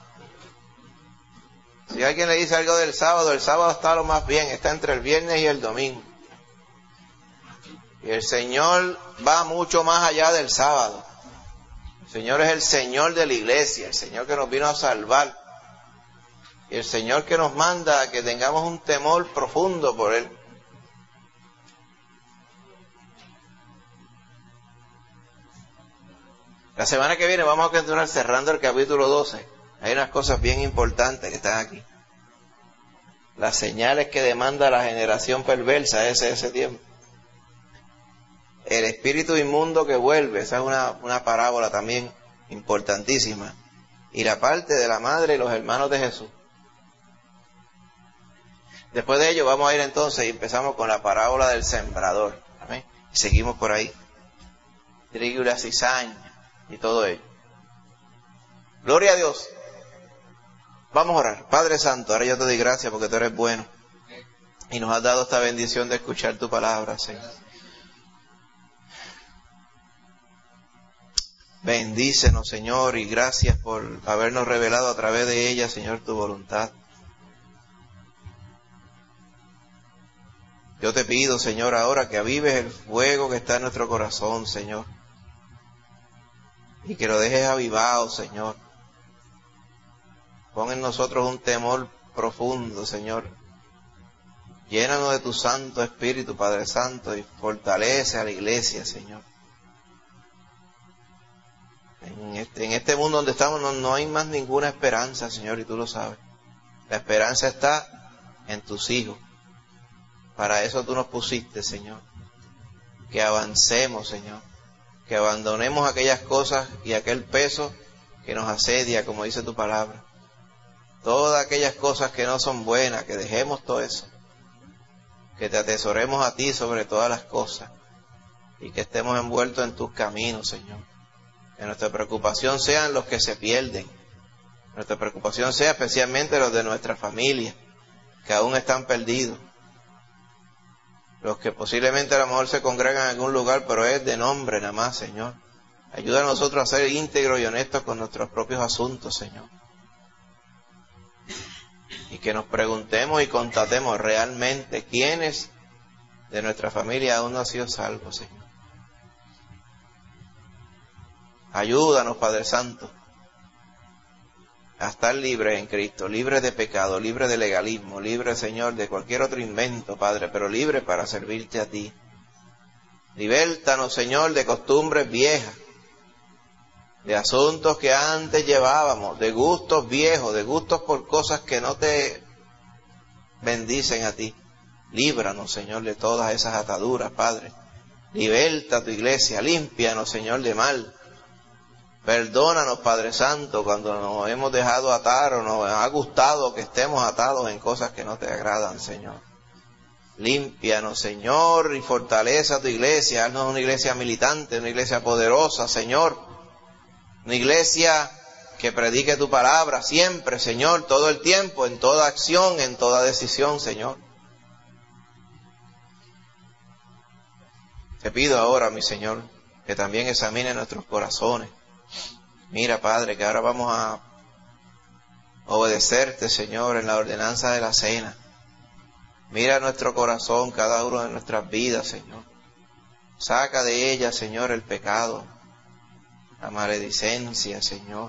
Si alguien le dice algo del sábado, el sábado está lo más bien, está entre el viernes y el domingo. Y el Señor va mucho más allá del sábado. El Señor es el Señor de la iglesia, el Señor que nos vino a salvar. Y el Señor que nos manda a que tengamos un temor profundo por Él. La semana que viene vamos a continuar cerrando el capítulo 12. Hay unas cosas bien importantes que están aquí. Las señales que demanda la generación perversa ese tiempo. El espíritu inmundo que vuelve, esa es una parábola también importantísima. Y la parte de la madre y los hermanos de Jesús. Después de ello vamos a ir entonces y empezamos con la parábola del sembrador. Amén. Y seguimos por ahí. Trigo y la cizaña y todo ello. Gloria a Dios. Vamos a orar. Padre Santo, ahora yo te doy gracias porque tú eres bueno. Y nos has dado esta bendición de escuchar tu palabra, Señor. Bendícenos, Señor, y gracias por habernos revelado a través de ella, Señor, tu voluntad. Yo te pido, Señor, ahora que avives el fuego que está en nuestro corazón, Señor. Y que lo dejes avivado, Señor. Pon en nosotros un temor profundo, Señor. Llénanos de tu Santo Espíritu, Padre Santo, y fortalece a la iglesia, Señor. En este mundo donde estamos no hay más ninguna esperanza, Señor, y tú lo sabes. La esperanza está en tus hijos. Para eso tú nos pusiste, Señor. Que avancemos, Señor. Que abandonemos aquellas cosas y aquel peso que nos asedia, como dice tu palabra. Todas aquellas cosas que no son buenas, que dejemos todo eso. Que te atesoremos a ti sobre todas las cosas. Y que estemos envueltos en tus caminos, Señor. Que nuestra preocupación sean los que se pierden. Nuestra preocupación sea especialmente los de nuestra familia, que aún están perdidos. Los que posiblemente a lo mejor se congregan en algún lugar, pero es de nombre nada más, Señor. Ayuda a nosotros a ser íntegros y honestos con nuestros propios asuntos, Señor. Y que nos preguntemos y constatemos realmente quiénes de nuestra familia aún no han sido salvos, Señor. Ayúdanos, Padre Santo, a estar libres en Cristo, libres de pecado, libres de legalismo, libres, Señor, de cualquier otro invento, Padre, pero libres para servirte a ti. Libértanos, Señor, de costumbres viejas, de asuntos que antes llevábamos, de gustos viejos, de gustos por cosas que no te bendicen a ti. Líbranos, Señor, de todas esas ataduras, Padre. Liberta a tu iglesia, límpianos, Señor, de mal. Perdónanos, Padre Santo, cuando nos hemos dejado atar o nos ha gustado que estemos atados en cosas que no te agradan, Señor. Límpianos, Señor, y fortalece a tu iglesia. Haznos una iglesia militante, una iglesia poderosa, Señor. Una iglesia que predique tu palabra siempre, Señor, todo el tiempo, en toda acción, en toda decisión, Señor. Te pido ahora, mi Señor, que también examine nuestros corazones. Mira, Padre, que ahora vamos a obedecerte, Señor, en la ordenanza de la cena. Mira nuestro corazón, cada uno de nuestras vidas, Señor. Saca de ella, Señor, el pecado, la maledicencia, Señor,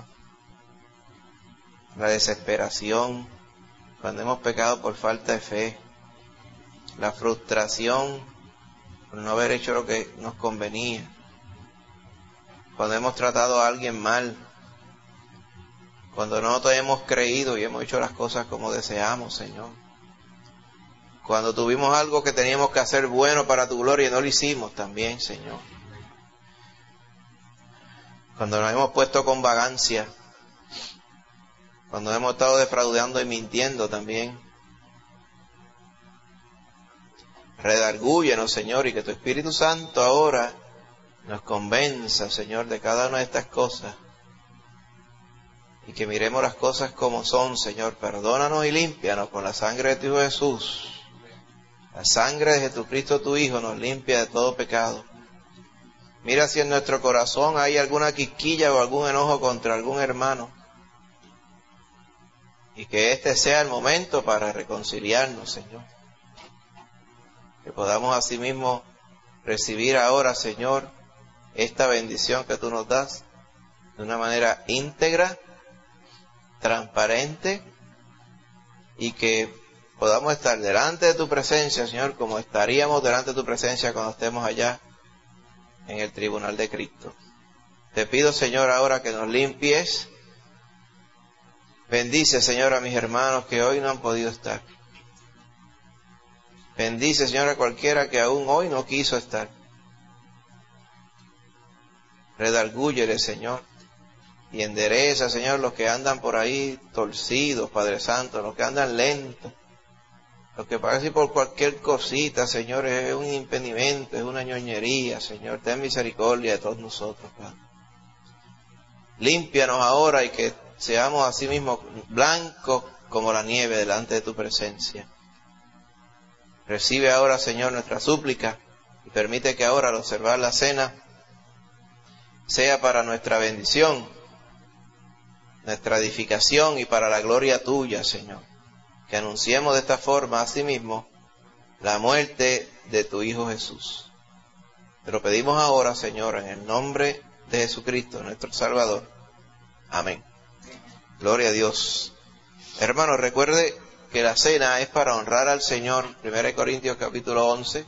la desesperación, cuando hemos pecado por falta de fe, la frustración por no haber hecho lo que nos convenía, cuando hemos tratado a alguien mal, cuando no te hemos creído y hemos hecho las cosas como deseamos, Señor. Cuando tuvimos algo que teníamos que hacer bueno para tu gloria y no lo hicimos también, Señor. Cuando nos hemos puesto con vagancia, cuando hemos estado defraudando y mintiendo también. Redargúyenos, Señor, y que tu Espíritu Santo ahora nos convenza, Señor, de cada una de estas cosas. Y que miremos las cosas como son, Señor. Perdónanos y límpianos con la sangre de tu Hijo Jesús. La sangre de Jesucristo, tu Hijo, nos limpia de todo pecado. Mira si en nuestro corazón hay alguna quisquilla o algún enojo contra algún hermano. Y que este sea el momento para reconciliarnos, Señor. Que podamos asimismo recibir ahora, Señor, esta bendición que tú nos das de una manera íntegra, transparente, y que podamos estar delante de tu presencia, Señor, como estaríamos delante de tu presencia cuando estemos allá en el tribunal de Cristo. Te pido, Señor, ahora que nos limpies. Bendice, Señor, a mis hermanos que hoy no han podido estar. Bendice, Señor, a cualquiera que aún hoy no quiso estar. Redargúyele, Señor, y endereza, Señor, los que andan por ahí torcidos, Padre Santo, los que andan lentos, los que parecen por cualquier cosita, Señor, es un impedimento, es una ñoñería, Señor. Ten misericordia de todos nosotros, Padre. Límpianos ahora y que seamos asimismo blancos como la nieve delante de tu presencia. Recibe ahora, Señor, nuestra súplica y permite que ahora al observar la cena sea para nuestra bendición, nuestra edificación y para la gloria tuya, Señor. Que anunciemos de esta forma asimismo la muerte de tu Hijo Jesús. Te lo pedimos ahora, Señor, en el nombre de Jesucristo, nuestro Salvador. Amén. Gloria a Dios. Hermanos, recuerde que la cena es para honrar al Señor. 1 Corintios capítulo 11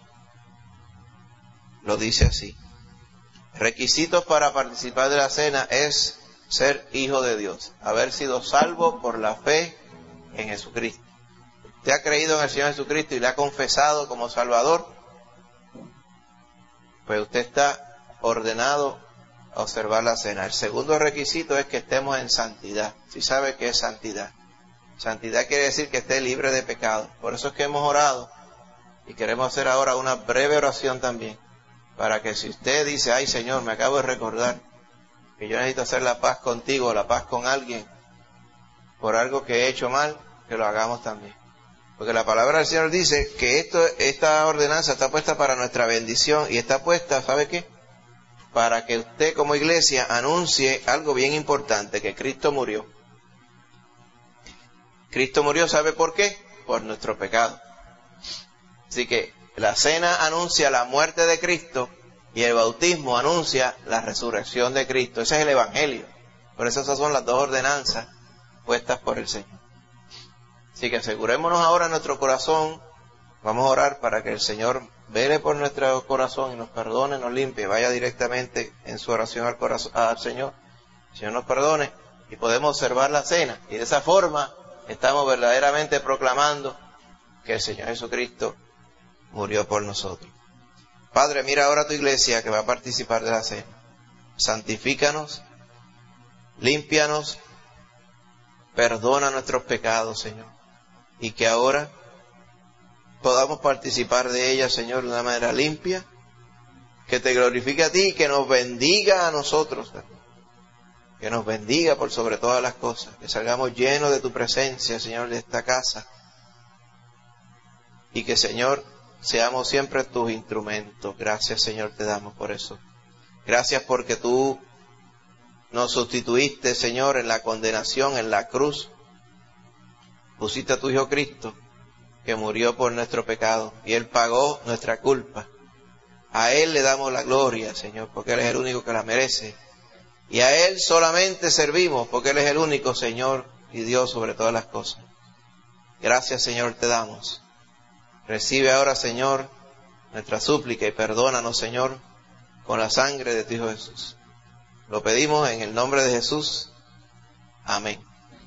lo dice así. Requisitos para participar de la cena es ser hijo de Dios, haber sido salvo por la fe en Jesucristo. Usted ha creído en el Señor Jesucristo y le ha confesado como Salvador, pues usted está ordenado a observar la cena. El segundo requisito es que estemos en santidad. ¿Sí sabe qué es santidad? Santidad quiere decir que esté libre de pecado. Por eso es que hemos orado y queremos hacer ahora una breve oración también, para que si usted dice, ay Señor, me acabo de recordar que yo necesito hacer la paz contigo, la paz con alguien, por algo que he hecho mal, que lo hagamos también. Porque la palabra del Señor dice que esta ordenanza está puesta para nuestra bendición y está puesta, ¿sabe qué? Para que usted como iglesia anuncie algo bien importante, que Cristo murió. Cristo murió, ¿sabe por qué? Por nuestro pecado. Así que la cena anuncia la muerte de Cristo y el bautismo anuncia la resurrección de Cristo. Ese es el Evangelio. Por eso esas son las dos ordenanzas puestas por el Señor. Así que asegurémonos ahora en nuestro corazón. Vamos a orar para que el Señor vele por nuestro corazón y nos perdone, nos limpie. Vaya directamente en su oración al Señor. El Señor nos perdone y podemos observar la cena. Y de esa forma estamos verdaderamente proclamando que el Señor Jesucristo murió por nosotros. Padre, mira ahora a tu iglesia que va a participar de la cena. Santifícanos, límpianos, perdona nuestros pecados, Señor. Y que ahora podamos participar de ella, Señor, de una manera limpia, que te glorifique a ti y que nos bendiga a nosotros, que nos bendiga por sobre todas las cosas, que salgamos llenos de tu presencia, Señor, de esta casa, y que, Señor, seamos siempre tus instrumentos. Gracias, Señor, te damos por eso. Gracias porque tú nos sustituiste, Señor, en la condenación, en la cruz. Pusiste a tu Hijo Cristo, que murió por nuestro pecado, y Él pagó nuestra culpa. A Él le damos la gloria, Señor, porque Él es el único que la merece. Y a Él solamente servimos, porque Él es el único Señor y Dios sobre todas las cosas. Gracias, Señor, te damos. Recibe ahora, Señor, nuestra súplica y perdónanos, Señor, con la sangre de tu Hijo Jesús. Lo pedimos en el nombre de Jesús. Amén.